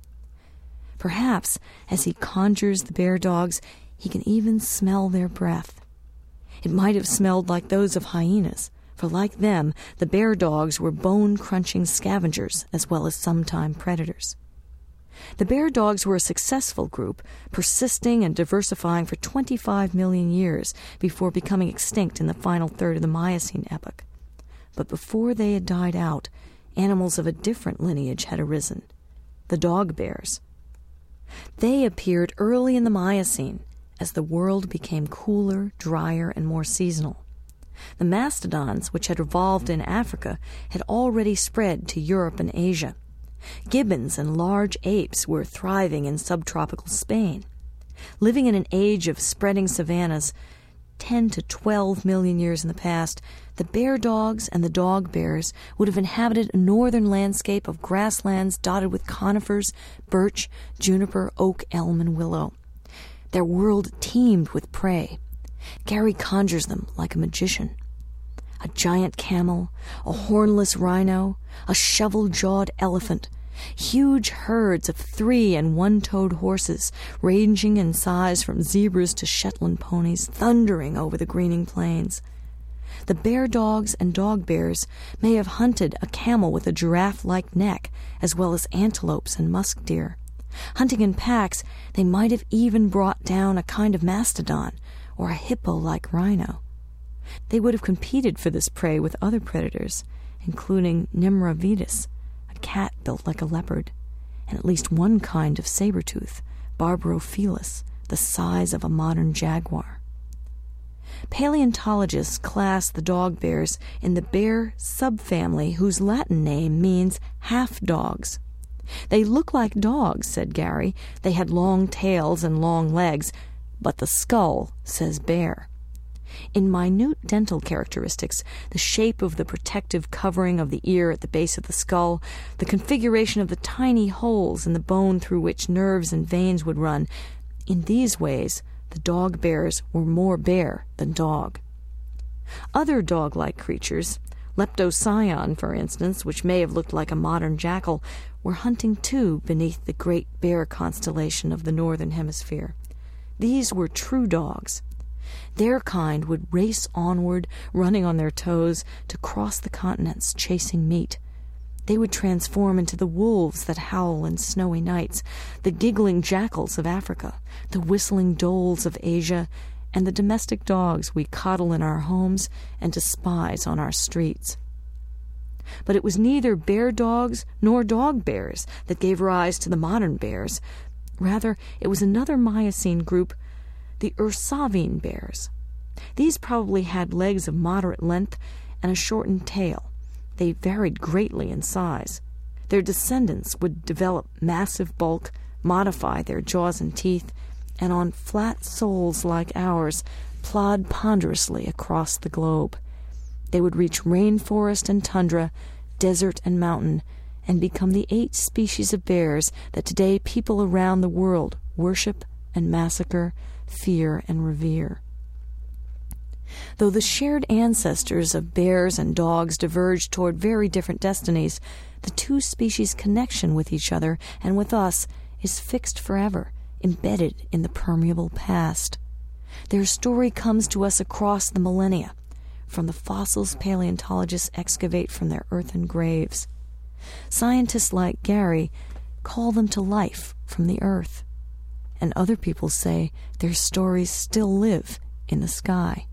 A: Perhaps, as he conjures the bear dogs, he can even smell their breath. It might have smelled like those of hyenas, for like them, the bear dogs were bone-crunching scavengers as well as sometime predators. The bear dogs were a successful group, persisting and diversifying for twenty-five million years before becoming extinct in the final third of the Miocene epoch. But before they had died out, animals of a different lineage had arisen, the dog bears. They appeared early in the Miocene as the world became cooler, drier, and more seasonal. The mastodons, which had evolved in Africa, had already spread to Europe and Asia. Gibbons and large apes were thriving in subtropical Spain. Living in an age of spreading savannas, ten to twelve million years in the past, the bear dogs and the dog bears would have inhabited a northern landscape of grasslands dotted with conifers, birch, juniper, oak, elm, and willow. Their world teemed with prey. Gary conjures them like a magician. A giant camel, a hornless rhino, a shovel-jawed elephant, huge herds of three- and one-toed horses, ranging in size from zebras to Shetland ponies, thundering over the greening plains. The bear dogs and dog bears may have hunted a camel with a giraffe-like neck, as well as antelopes and musk deer. Hunting in packs, they might have even brought down a kind of mastodon, or a hippo-like rhino. They would have competed for this prey with other predators, including Nimra vitis, a cat built like a leopard, and at least one kind of saber-tooth, Barbarophilis, the size of a modern jaguar. Paleontologists class the dog bears in the bear subfamily whose Latin name means half-dogs. They look like dogs, said Gary. They had long tails and long legs, but the skull says bear. In minute dental characteristics, the shape of the protective covering of the ear at the base of the skull, the configuration of the tiny holes in the bone through which nerves and veins would run, in these ways, the dog bears were more bear than dog. Other dog-like creatures, Leptoscion, for instance, which may have looked like a modern jackal, were hunting too beneath the great bear constellation of the northern hemisphere. These were true dogs. Their kind would race onward, running on their toes, to cross the continents, chasing meat. They would transform into the wolves that howl in snowy nights, the giggling jackals of Africa, the whistling dholes of Asia, and the domestic dogs we coddle in our homes and despise on our streets. But it was neither bear dogs nor dog bears that gave rise to the modern bears. Rather, it was another Miocene group, the Ursavine bears. These probably had legs of moderate length and a shortened tail. They varied greatly in size. Their descendants would develop massive bulk, modify their jaws and teeth, and on flat soles like ours, plod ponderously across the globe. They would reach rainforest and tundra, desert and mountain, and become the eight species of bears that today people around the world worship and massacre, fear and revere. Though the shared ancestors of bears and dogs diverged toward very different destinies, the two species' connection with each other and with us is fixed forever, embedded in the permeable past. Their story comes to us across the millennia, from the fossils paleontologists excavate from their earthen graves. Scientists like Gary call them to life from the earth, and other people say their stories still live in the sky.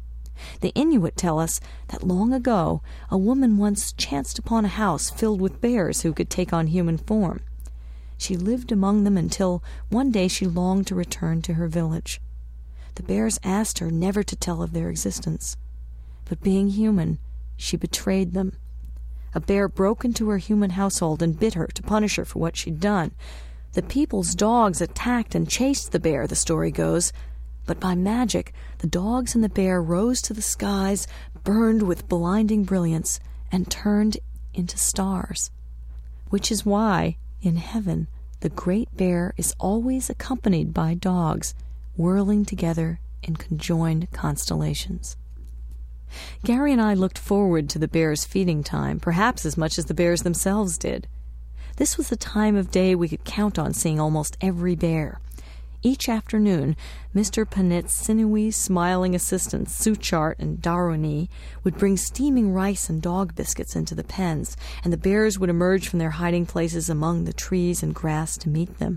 A: The Inuit tell us that long ago a woman once chanced upon a house filled with bears who could take on human form. She lived among them until one day she longed to return to her village. The bears asked her never to tell of their existence, but being human, she betrayed them. A bear broke into her human household and bit her to punish her for what she'd done. The people's dogs attacked and chased the bear, the story goes, but by magic, the dogs and the bear rose to the skies, burned with blinding brilliance, and turned into stars. Which is why, in heaven, the great bear is always accompanied by dogs, whirling together in conjoined constellations. Gary and I looked forward to the bears' feeding time, perhaps as much as the bears themselves did. This was the time of day we could count on seeing almost every bear. Each afternoon, Mister Panit's sinewy, smiling assistants, Suchart and Darwini, would bring steaming rice and dog biscuits into the pens, and the bears would emerge from their hiding places among the trees and grass to meet them.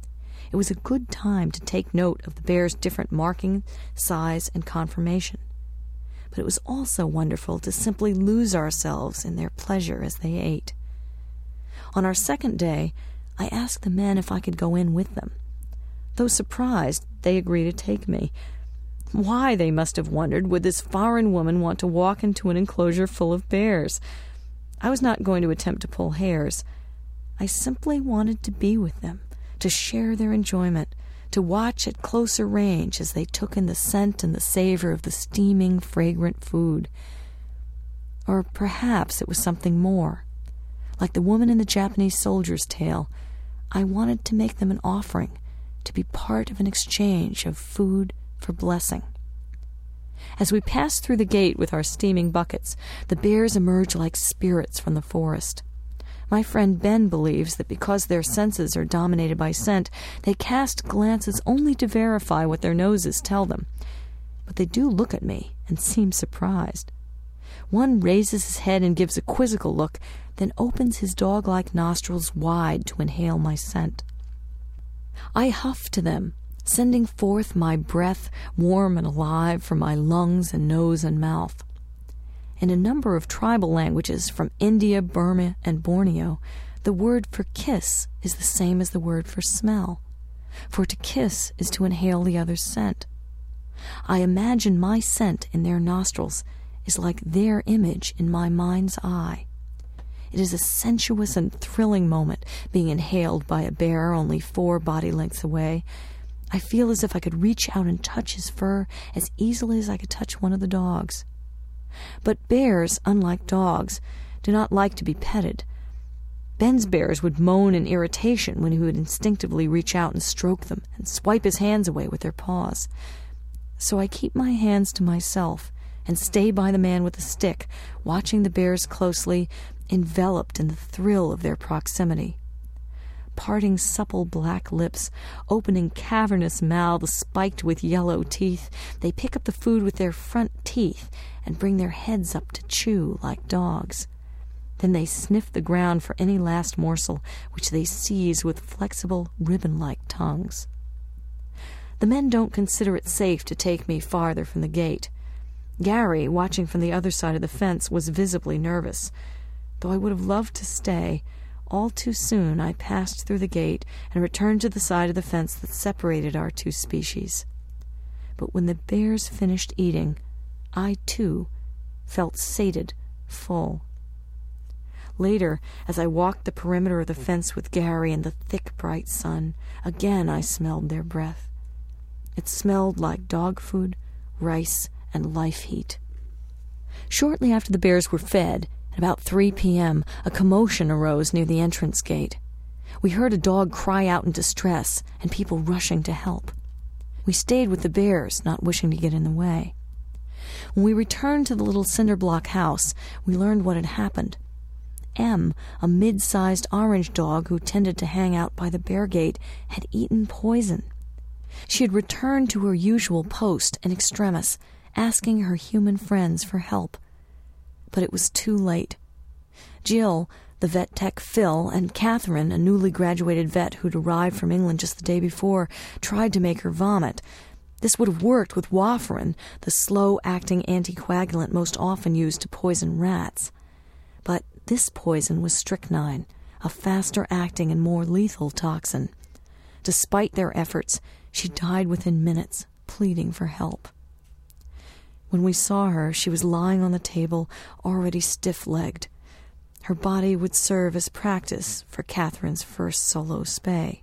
A: It was a good time to take note of the bears' different marking, size, and conformation. But it was also wonderful to simply lose ourselves in their pleasure as they ate. On our second day, I asked the men if I could go in with them. Though surprised, they agreed to take me. Why, they must have wondered, would this foreign woman want to walk into an enclosure full of bears? I was not going to attempt to pull hairs. I simply wanted to be with them, to share their enjoyment, to watch at closer range as they took in the scent and the savor of the steaming, fragrant food. Or perhaps it was something more. Like the woman in the Japanese soldier's tale, I wanted to make them an offering, to be part of an exchange of food for blessing. As we passed through the gate with our steaming buckets, the bears emerge like spirits from the forest. My friend Ben believes that because their senses are dominated by scent, they cast glances only to verify what their noses tell them. But they do look at me and seem surprised. One raises his head and gives a quizzical look, then opens his dog-like nostrils wide to inhale my scent. I huff to them, sending forth my breath warm and alive from my lungs and nose and mouth. In a number of tribal languages from India, Burma, and Borneo, the word for kiss is the same as the word for smell, for to kiss is to inhale the other's scent. I imagine my scent in their nostrils is like their image in my mind's eye. It is a sensuous and thrilling moment, being inhaled by a bear only four body lengths away. I feel as if I could reach out and touch his fur as easily as I could touch one of the dogs. But bears, unlike dogs, do not like to be petted. Ben's bears would moan in irritation when he would instinctively reach out and stroke them and swipe his hands away with their paws. So I keep my hands to myself and stay by the man with the stick, watching the bears closely, enveloped in the thrill of their proximity. Parting supple black lips, opening cavernous mouths spiked with yellow teeth, they pick up the food with their front teeth and bring their heads up to chew like dogs. Then they sniff the ground for any last morsel, which they seize with flexible, ribbon-like tongues. The men don't consider it safe to take me farther from the gate. Gary, watching from the other side of the fence, was visibly nervous. Though I would have loved to stay, all too soon I passed through the gate and returned to the side of the fence that separated our two species. But when the bears finished eating, I, too, felt sated, full. Later, as I walked the perimeter of the fence with Gary in the thick, bright sun, again I smelled their breath. It smelled like dog food, rice, and life heat. Shortly after the bears were fed, at about three p.m., a commotion arose near the entrance gate. We heard a dog cry out in distress, and people rushing to help. We stayed with the bears, not wishing to get in the way. When we returned to the little cinder-block house, we learned what had happened. M, a mid-sized orange dog who tended to hang out by the bear gate, had eaten poison. She had returned to her usual post in extremis, asking her human friends for help. But it was too late. Jill, the vet tech Phil, and Catherine, a newly graduated vet who'd arrived from England just the day before, tried to make her vomit. This would have worked with warfarin, the slow-acting anticoagulant most often used to poison rats. But this poison was strychnine, a faster-acting and more lethal toxin. Despite their efforts, she died within minutes, pleading for help. When we saw her, she was lying on the table, already stiff-legged. Her body would serve as practice for Catherine's first solo spay.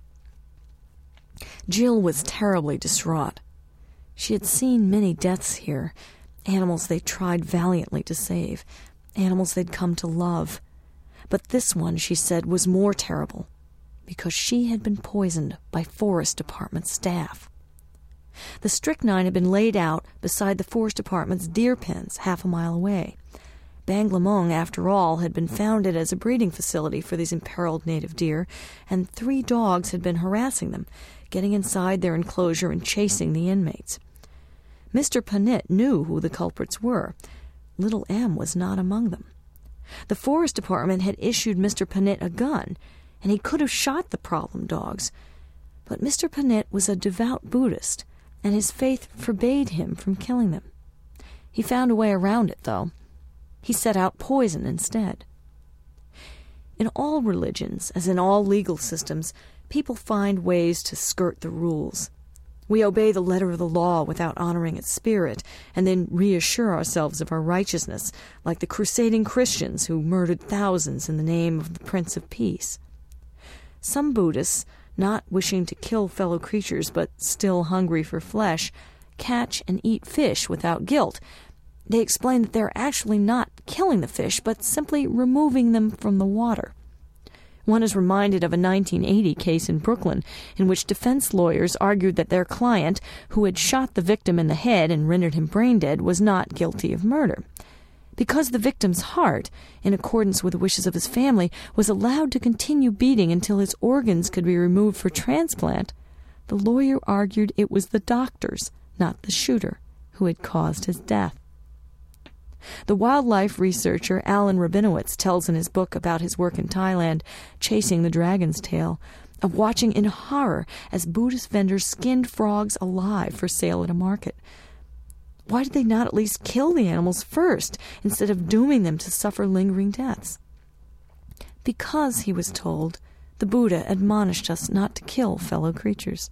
A: Jill was terribly distraught. She had seen many deaths here, animals they tried valiantly to save, animals they'd come to love. But this one, she said, was more terrible, because she had been poisoned by Forest Department staff. The strychnine had been laid out beside the Forest Department's deer pens half a mile away. Banglamung, after all, had been founded as a breeding facility for these imperiled native deer, and three dogs had been harassing them, getting inside their enclosure and chasing the inmates. Mister Panit knew who the culprits were. Little M was not among them. The Forest Department had issued Mister Panit a gun, and he could have shot the problem dogs. But Mister Panit was a devout Buddhist, and his faith forbade him from killing them. He found a way around it, though. He set out poison instead. In all religions, as in all legal systems, people find ways to skirt the rules. We obey the letter of the law without honoring its spirit, and then reassure ourselves of our righteousness, like the crusading Christians who murdered thousands in the name of the Prince of Peace. Some Buddhists, not wishing to kill fellow creatures but still hungry for flesh, catch and eat fish without guilt. They explain that they're actually not killing the fish, but simply removing them from the water. One is reminded of a nineteen eighty case in Brooklyn in which defense lawyers argued that their client, who had shot the victim in the head and rendered him brain dead, was not guilty of murder. Because the victim's heart, in accordance with the wishes of his family, was allowed to continue beating until his organs could be removed for transplant, the lawyer argued it was the doctors, not the shooter, who had caused his death. The wildlife researcher Alan Rabinowitz tells in his book about his work in Thailand, Chasing the Dragon's Tail, of watching in horror as Buddhist vendors skinned frogs alive for sale at a market. Why did they not at least kill the animals first, instead of dooming them to suffer lingering deaths? Because, he was told, the Buddha admonished us not to kill fellow creatures.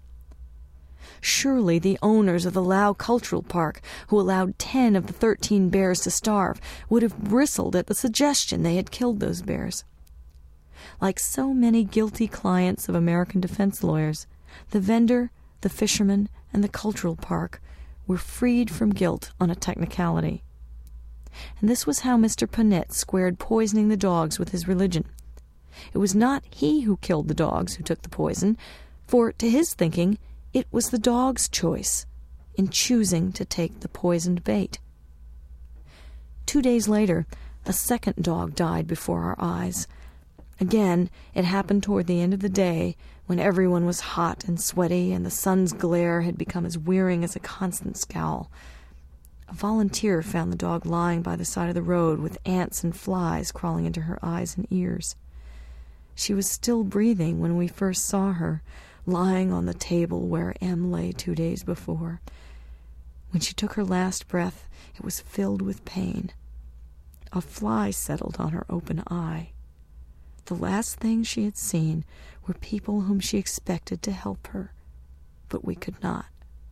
A: Surely the owners of the Lao Cultural Park, who allowed ten of the thirteen bears to starve, would have bristled at the suggestion they had killed those bears. Like so many guilty clients of American defense lawyers, the vendor, the fisherman, and the cultural park were freed from guilt on a technicality. And this was how Mister Panett squared poisoning the dogs with his religion. It was not he who killed the dogs who took the poison, for, to his thinking, it was the dog's choice in choosing to take the poisoned bait. Two days later, a second dog died before our eyes. Again, it happened toward the end of the day, when everyone was hot and sweaty and the sun's glare had become as wearing as a constant scowl. A volunteer found the dog lying by the side of the road with ants and flies crawling into her eyes and ears. She was still breathing when we first saw her, lying on the table where M lay two days before. When she took her last breath, it was filled with pain. A fly settled on her open eye. The last thing she had seen were people whom she expected to help her, but we could not.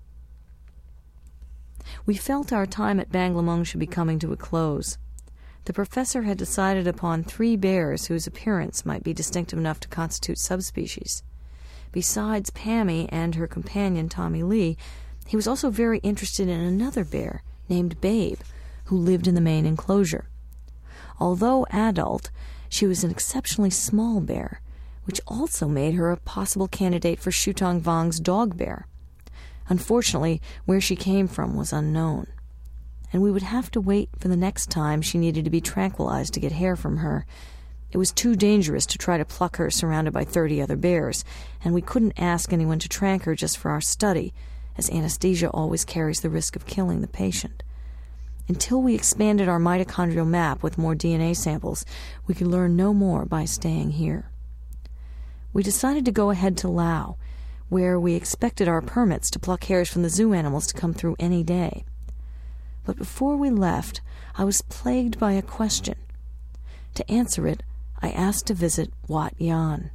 A: We felt our time at Banglamung should be coming to a close. The professor had decided upon three bears whose appearance might be distinctive enough to constitute subspecies. Besides Pammy and her companion Tommy Lee, he was also very interested in another bear named Babe, who lived in the main enclosure. Although adult, she was an exceptionally small bear, which also made her a possible candidate for Shutong Vong's dog bear. Unfortunately, where she came from was unknown, and we would have to wait for the next time she needed to be tranquilized to get hair from her. It was too dangerous to try to pluck her surrounded by thirty other bears, and we couldn't ask anyone to trank her just for our study, as anesthesia always carries the risk of killing the patient. Until we expanded our mitochondrial map with more D N A samples, we could learn no more by staying here. We decided to go ahead to Lao, where we expected our permits to pluck hairs from the zoo animals to come through any day. But before we left, I was plagued by a question. To answer it, I asked to visit Wat Yan.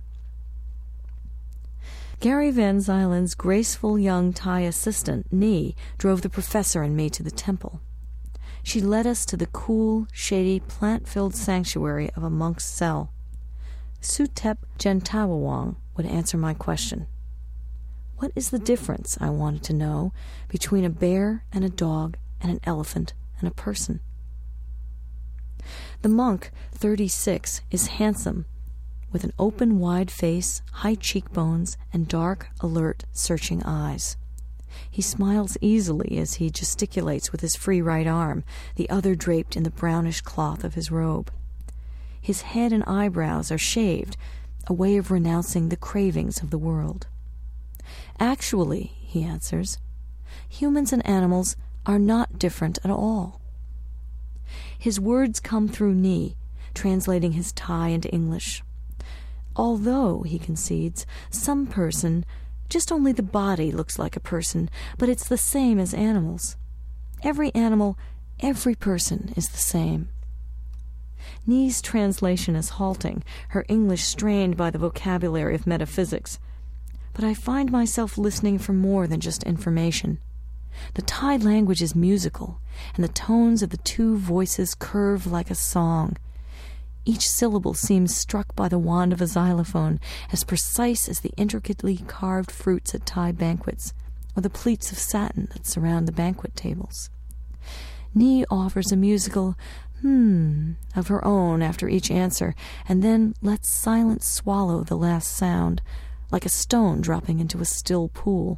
A: Gary Van Zylen's graceful young Thai assistant, Ni, drove the professor and me to the temple. She led us to the cool, shady, plant-filled sanctuary of a monk's cell. Sutep Gentawawong would answer my question. What is the difference, I wanted to know, between a bear and a dog and an elephant and a person? The monk, thirty-six, is handsome, with an open, wide face, high cheekbones, and dark, alert, searching eyes. He smiles easily as he gesticulates with his free right arm, the other draped in the brownish cloth of his robe. His head and eyebrows are shaved, a way of renouncing the cravings of the world. Actually, he answers, humans and animals are not different at all. His words come through Ni, translating his Thai into English. Although, he concedes, some person, just only the body looks like a person, but it's the same as animals. Every animal, every person is the same. Ni's translation is halting, her English strained by the vocabulary of metaphysics. but I find myself listening for more than just information. The Thai language is musical, and the tones of the two voices curve like a song. Each syllable seems struck by the wand of a xylophone, as precise as the intricately carved fruits at Thai banquets, or the pleats of satin that surround the banquet tables. Ni offers a musical hmm of her own after each answer, and then lets silence swallow the last sound, like a stone dropping into a still pool.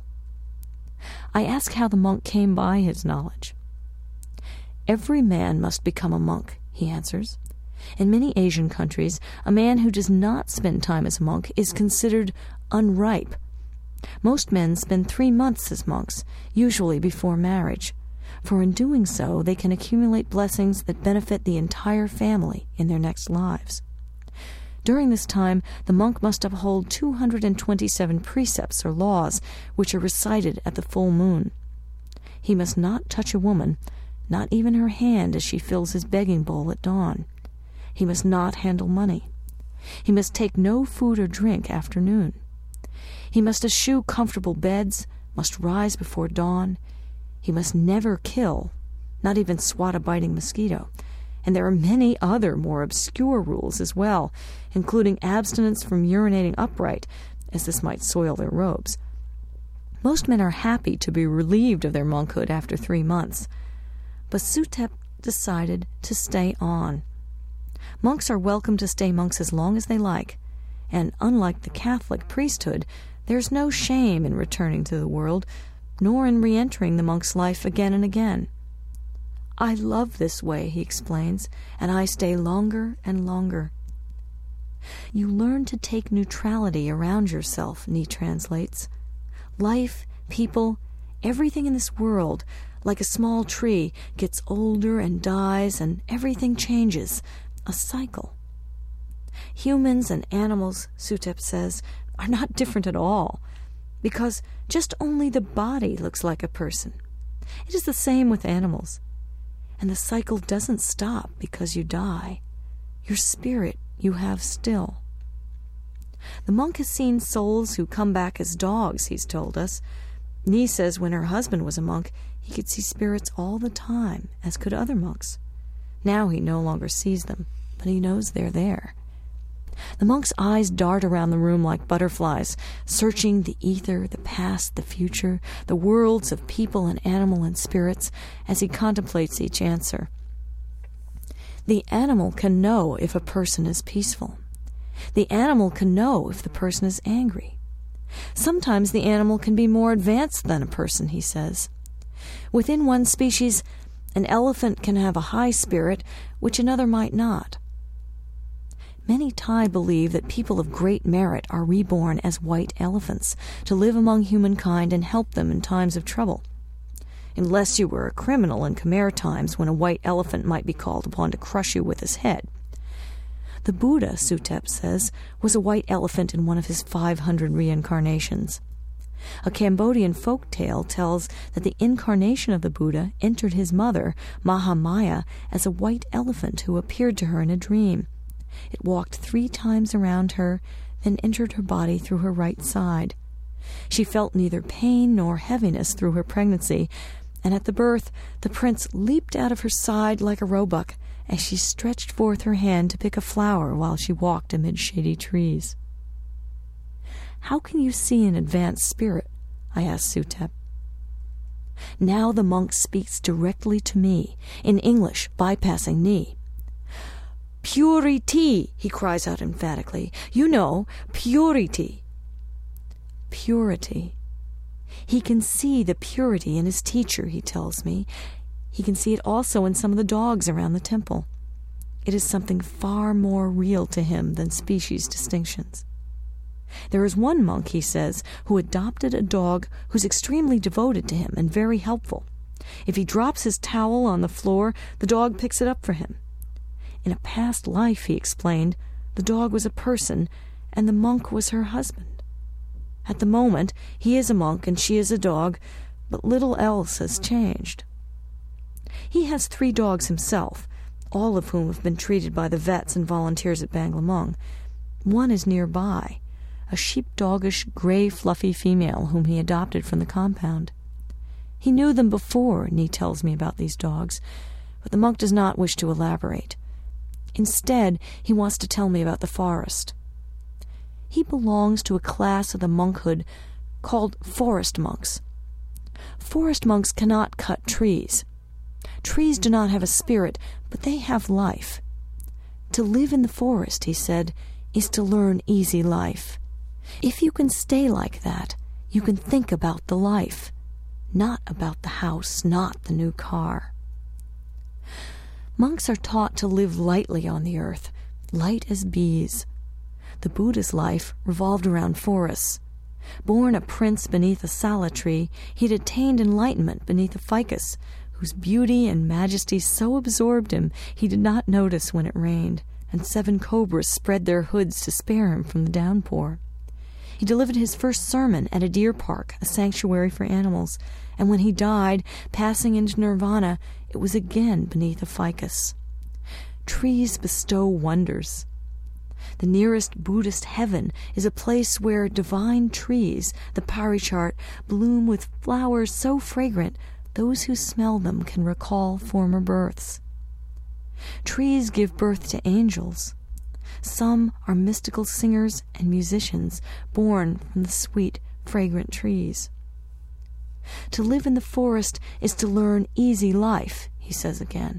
A: I ask how the monk came by his knowledge. Every man must become a monk, he answers. In many Asian countries, a man who does not spend time as a monk is considered unripe. Most men spend three months as monks, usually before marriage, for in doing so they can accumulate blessings that benefit the entire family in their next lives. During this time, the monk must uphold two hundred twenty-seven precepts or laws, which are recited at the full moon. He must not touch a woman, not even her hand as she fills his begging bowl at dawn. He must not handle money. He must take no food or drink after noon. He must eschew comfortable beds, must rise before dawn. He must never kill, not even swat a biting mosquito. And there are many other more obscure rules as well, including abstinence from urinating upright, as this might soil their robes. Most men are happy to be relieved of their monkhood after three months, but Suthep decided to stay on. Monks are welcome to stay monks as long as they like, and unlike the Catholic priesthood, there's no shame in returning to the world, nor in re-entering the monk's life again and again. I love this way, he explains, and I stay longer and longer. You learn to take neutrality around yourself, Ni translates. Life, people, everything in this world, like a small tree, gets older and dies, and everything changes. A cycle. Humans and animals, Suthep says, are not different at all, because just only the body looks like a person. It is the same with animals. And the cycle doesn't stop because you die. Your spirit you have still. The monk has seen souls who come back as dogs, he's told us. Ni says when her husband was a monk, he could see spirits all the time, as could other monks. Now he no longer sees them, but he knows they're there. The monk's eyes dart around the room like butterflies, searching the ether, the past, the future, the worlds of people and animal and spirits, as he contemplates each answer. The animal can know if a person is peaceful. The animal can know if the person is angry. Sometimes the animal can be more advanced than a person, he says. Within one species, an elephant can have a high spirit, which another might not. Many Thai believe that people of great merit are reborn as white elephants to live among humankind and help them in times of trouble. Unless you were a criminal in Khmer times when a white elephant might be called upon to crush you with his head. The Buddha, Suthep says, was a white elephant in one of his five hundred reincarnations. A Cambodian folk tale tells that the incarnation of the Buddha entered his mother, Mahamaya, as a white elephant who appeared to her in a dream. It walked three times around her, then entered her body through her right side. She felt neither pain nor heaviness through her pregnancy, and at the birth the prince leaped out of her side like a roebuck as she stretched forth her hand to pick a flower while she walked amid shady trees. How can you see an advanced spirit? I asked Suthep. Now the monk speaks directly to me, in English, bypassing Ni. Purity, he cries out emphatically. You know, purity. Purity. He can see the purity in his teacher, he tells me. He can see it also in some of the dogs around the temple. It is something far more real to him than species distinctions. There is one monk, he says, who adopted a dog who's extremely devoted to him and very helpful. If he drops his towel on the floor, the dog picks it up for him. In a past life, he explained, the dog was a person, and the monk was her husband. At the moment, he is a monk and she is a dog, but little else has changed. He has three dogs himself, all of whom have been treated by the vets and volunteers at Banglamung. One is nearby. a sheepdogish, gray, fluffy female whom he adopted from the compound. He knew them before, Nee tells me about these dogs, but the monk does not wish to elaborate. Instead, he wants to tell me about the forest. He belongs to a class of the monkhood called forest monks. Forest monks cannot cut trees. Trees do not have a spirit, but they have life. To live in the forest, he said, is to learn easy life. If you can stay like that, you can think about the life, not about the house, not the new car. Monks are taught to live lightly on the earth, light as bees. The Buddha's life revolved around forests. Born a prince beneath a sala tree, he had attained enlightenment beneath a ficus, whose beauty and majesty so absorbed him he did not notice when it rained, and seven cobras spread their hoods to spare him from the downpour. He delivered his first sermon at a deer park, a sanctuary for animals, and when he died, passing into nirvana, it was again beneath a ficus. Trees bestow wonders. The nearest Buddhist heaven is a place where divine trees, the Parichart, bloom with flowers so fragrant those who smell them can recall former births. Trees give birth to angels. Some are mystical singers and musicians born from the sweet, fragrant trees. To live in the forest is to learn easy life, he says again.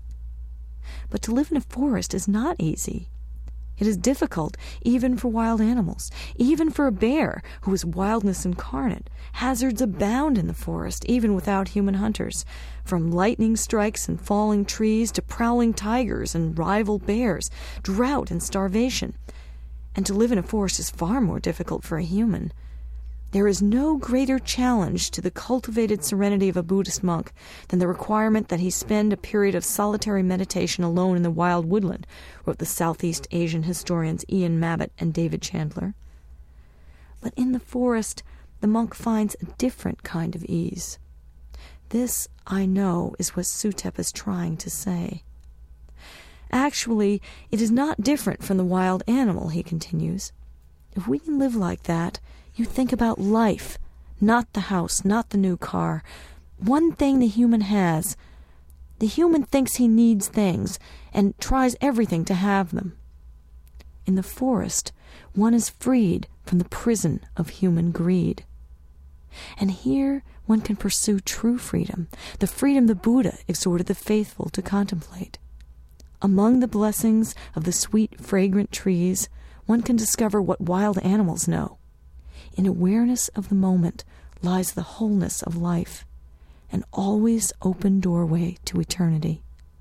A: But to live in a forest is not easy. It is difficult even for wild animals, even for a bear who is wildness incarnate. Hazards abound in the forest, even without human hunters, from lightning strikes and falling trees to prowling tigers and rival bears, drought and starvation. And to live in a forest is far more difficult for a human. There is no greater challenge to the cultivated serenity of a Buddhist monk than the requirement that he spend a period of solitary meditation alone in the wild woodland, wrote the Southeast Asian historians Ian Mabbitt and David Chandler. But in the forest, the monk finds a different kind of ease. This, I know, is what Suthep is trying to say. Actually, it is not different from the wild animal, he continues. If we can live like that, you think about life, not the house, not the new car. One thing the human has. The human thinks he needs things and tries everything to have them. In the forest, one is freed from the prison of human greed. And here one can pursue true freedom, the freedom the Buddha exhorted the faithful to contemplate. Among the blessings of the sweet, fragrant trees, one can discover what wild animals know. In awareness of the moment lies the wholeness of life, an always open doorway to eternity.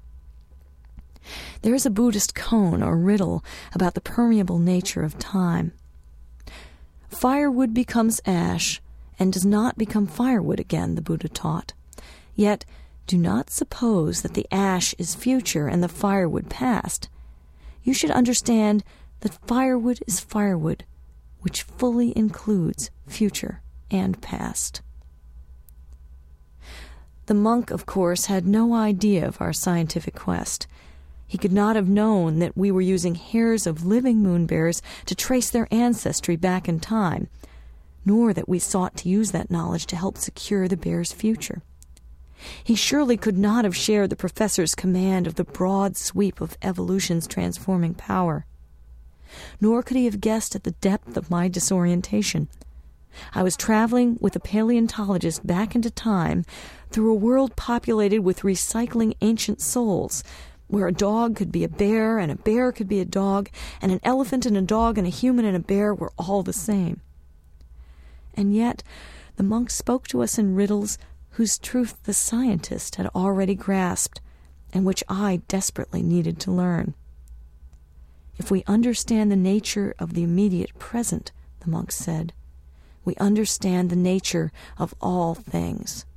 A: There is a Buddhist koan or riddle about the permeable nature of time. Firewood becomes ash and does not become firewood again, the Buddha taught. Yet do not suppose that the ash is future and the firewood past. You should understand that firewood is firewood, which fully includes future and past. The monk, of course, had no idea of our scientific quest. He could not have known that we were using hairs of living moon bears to trace their ancestry back in time, nor that we sought to use that knowledge to help secure the bear's future. He surely could not have shared the professor's command of the broad sweep of evolution's transforming power. Nor could he have guessed at the depth of my disorientation. I was traveling with a paleontologist back into time through a world populated with recycling ancient souls, where a dog could be a bear and a bear could be a dog, and an elephant and a dog and a human and a bear were all the same. And yet the monk spoke to us in riddles whose truth the scientist had already grasped, and which I desperately needed to learn. If we understand the nature of the immediate present, the monk said, we understand the nature of all things.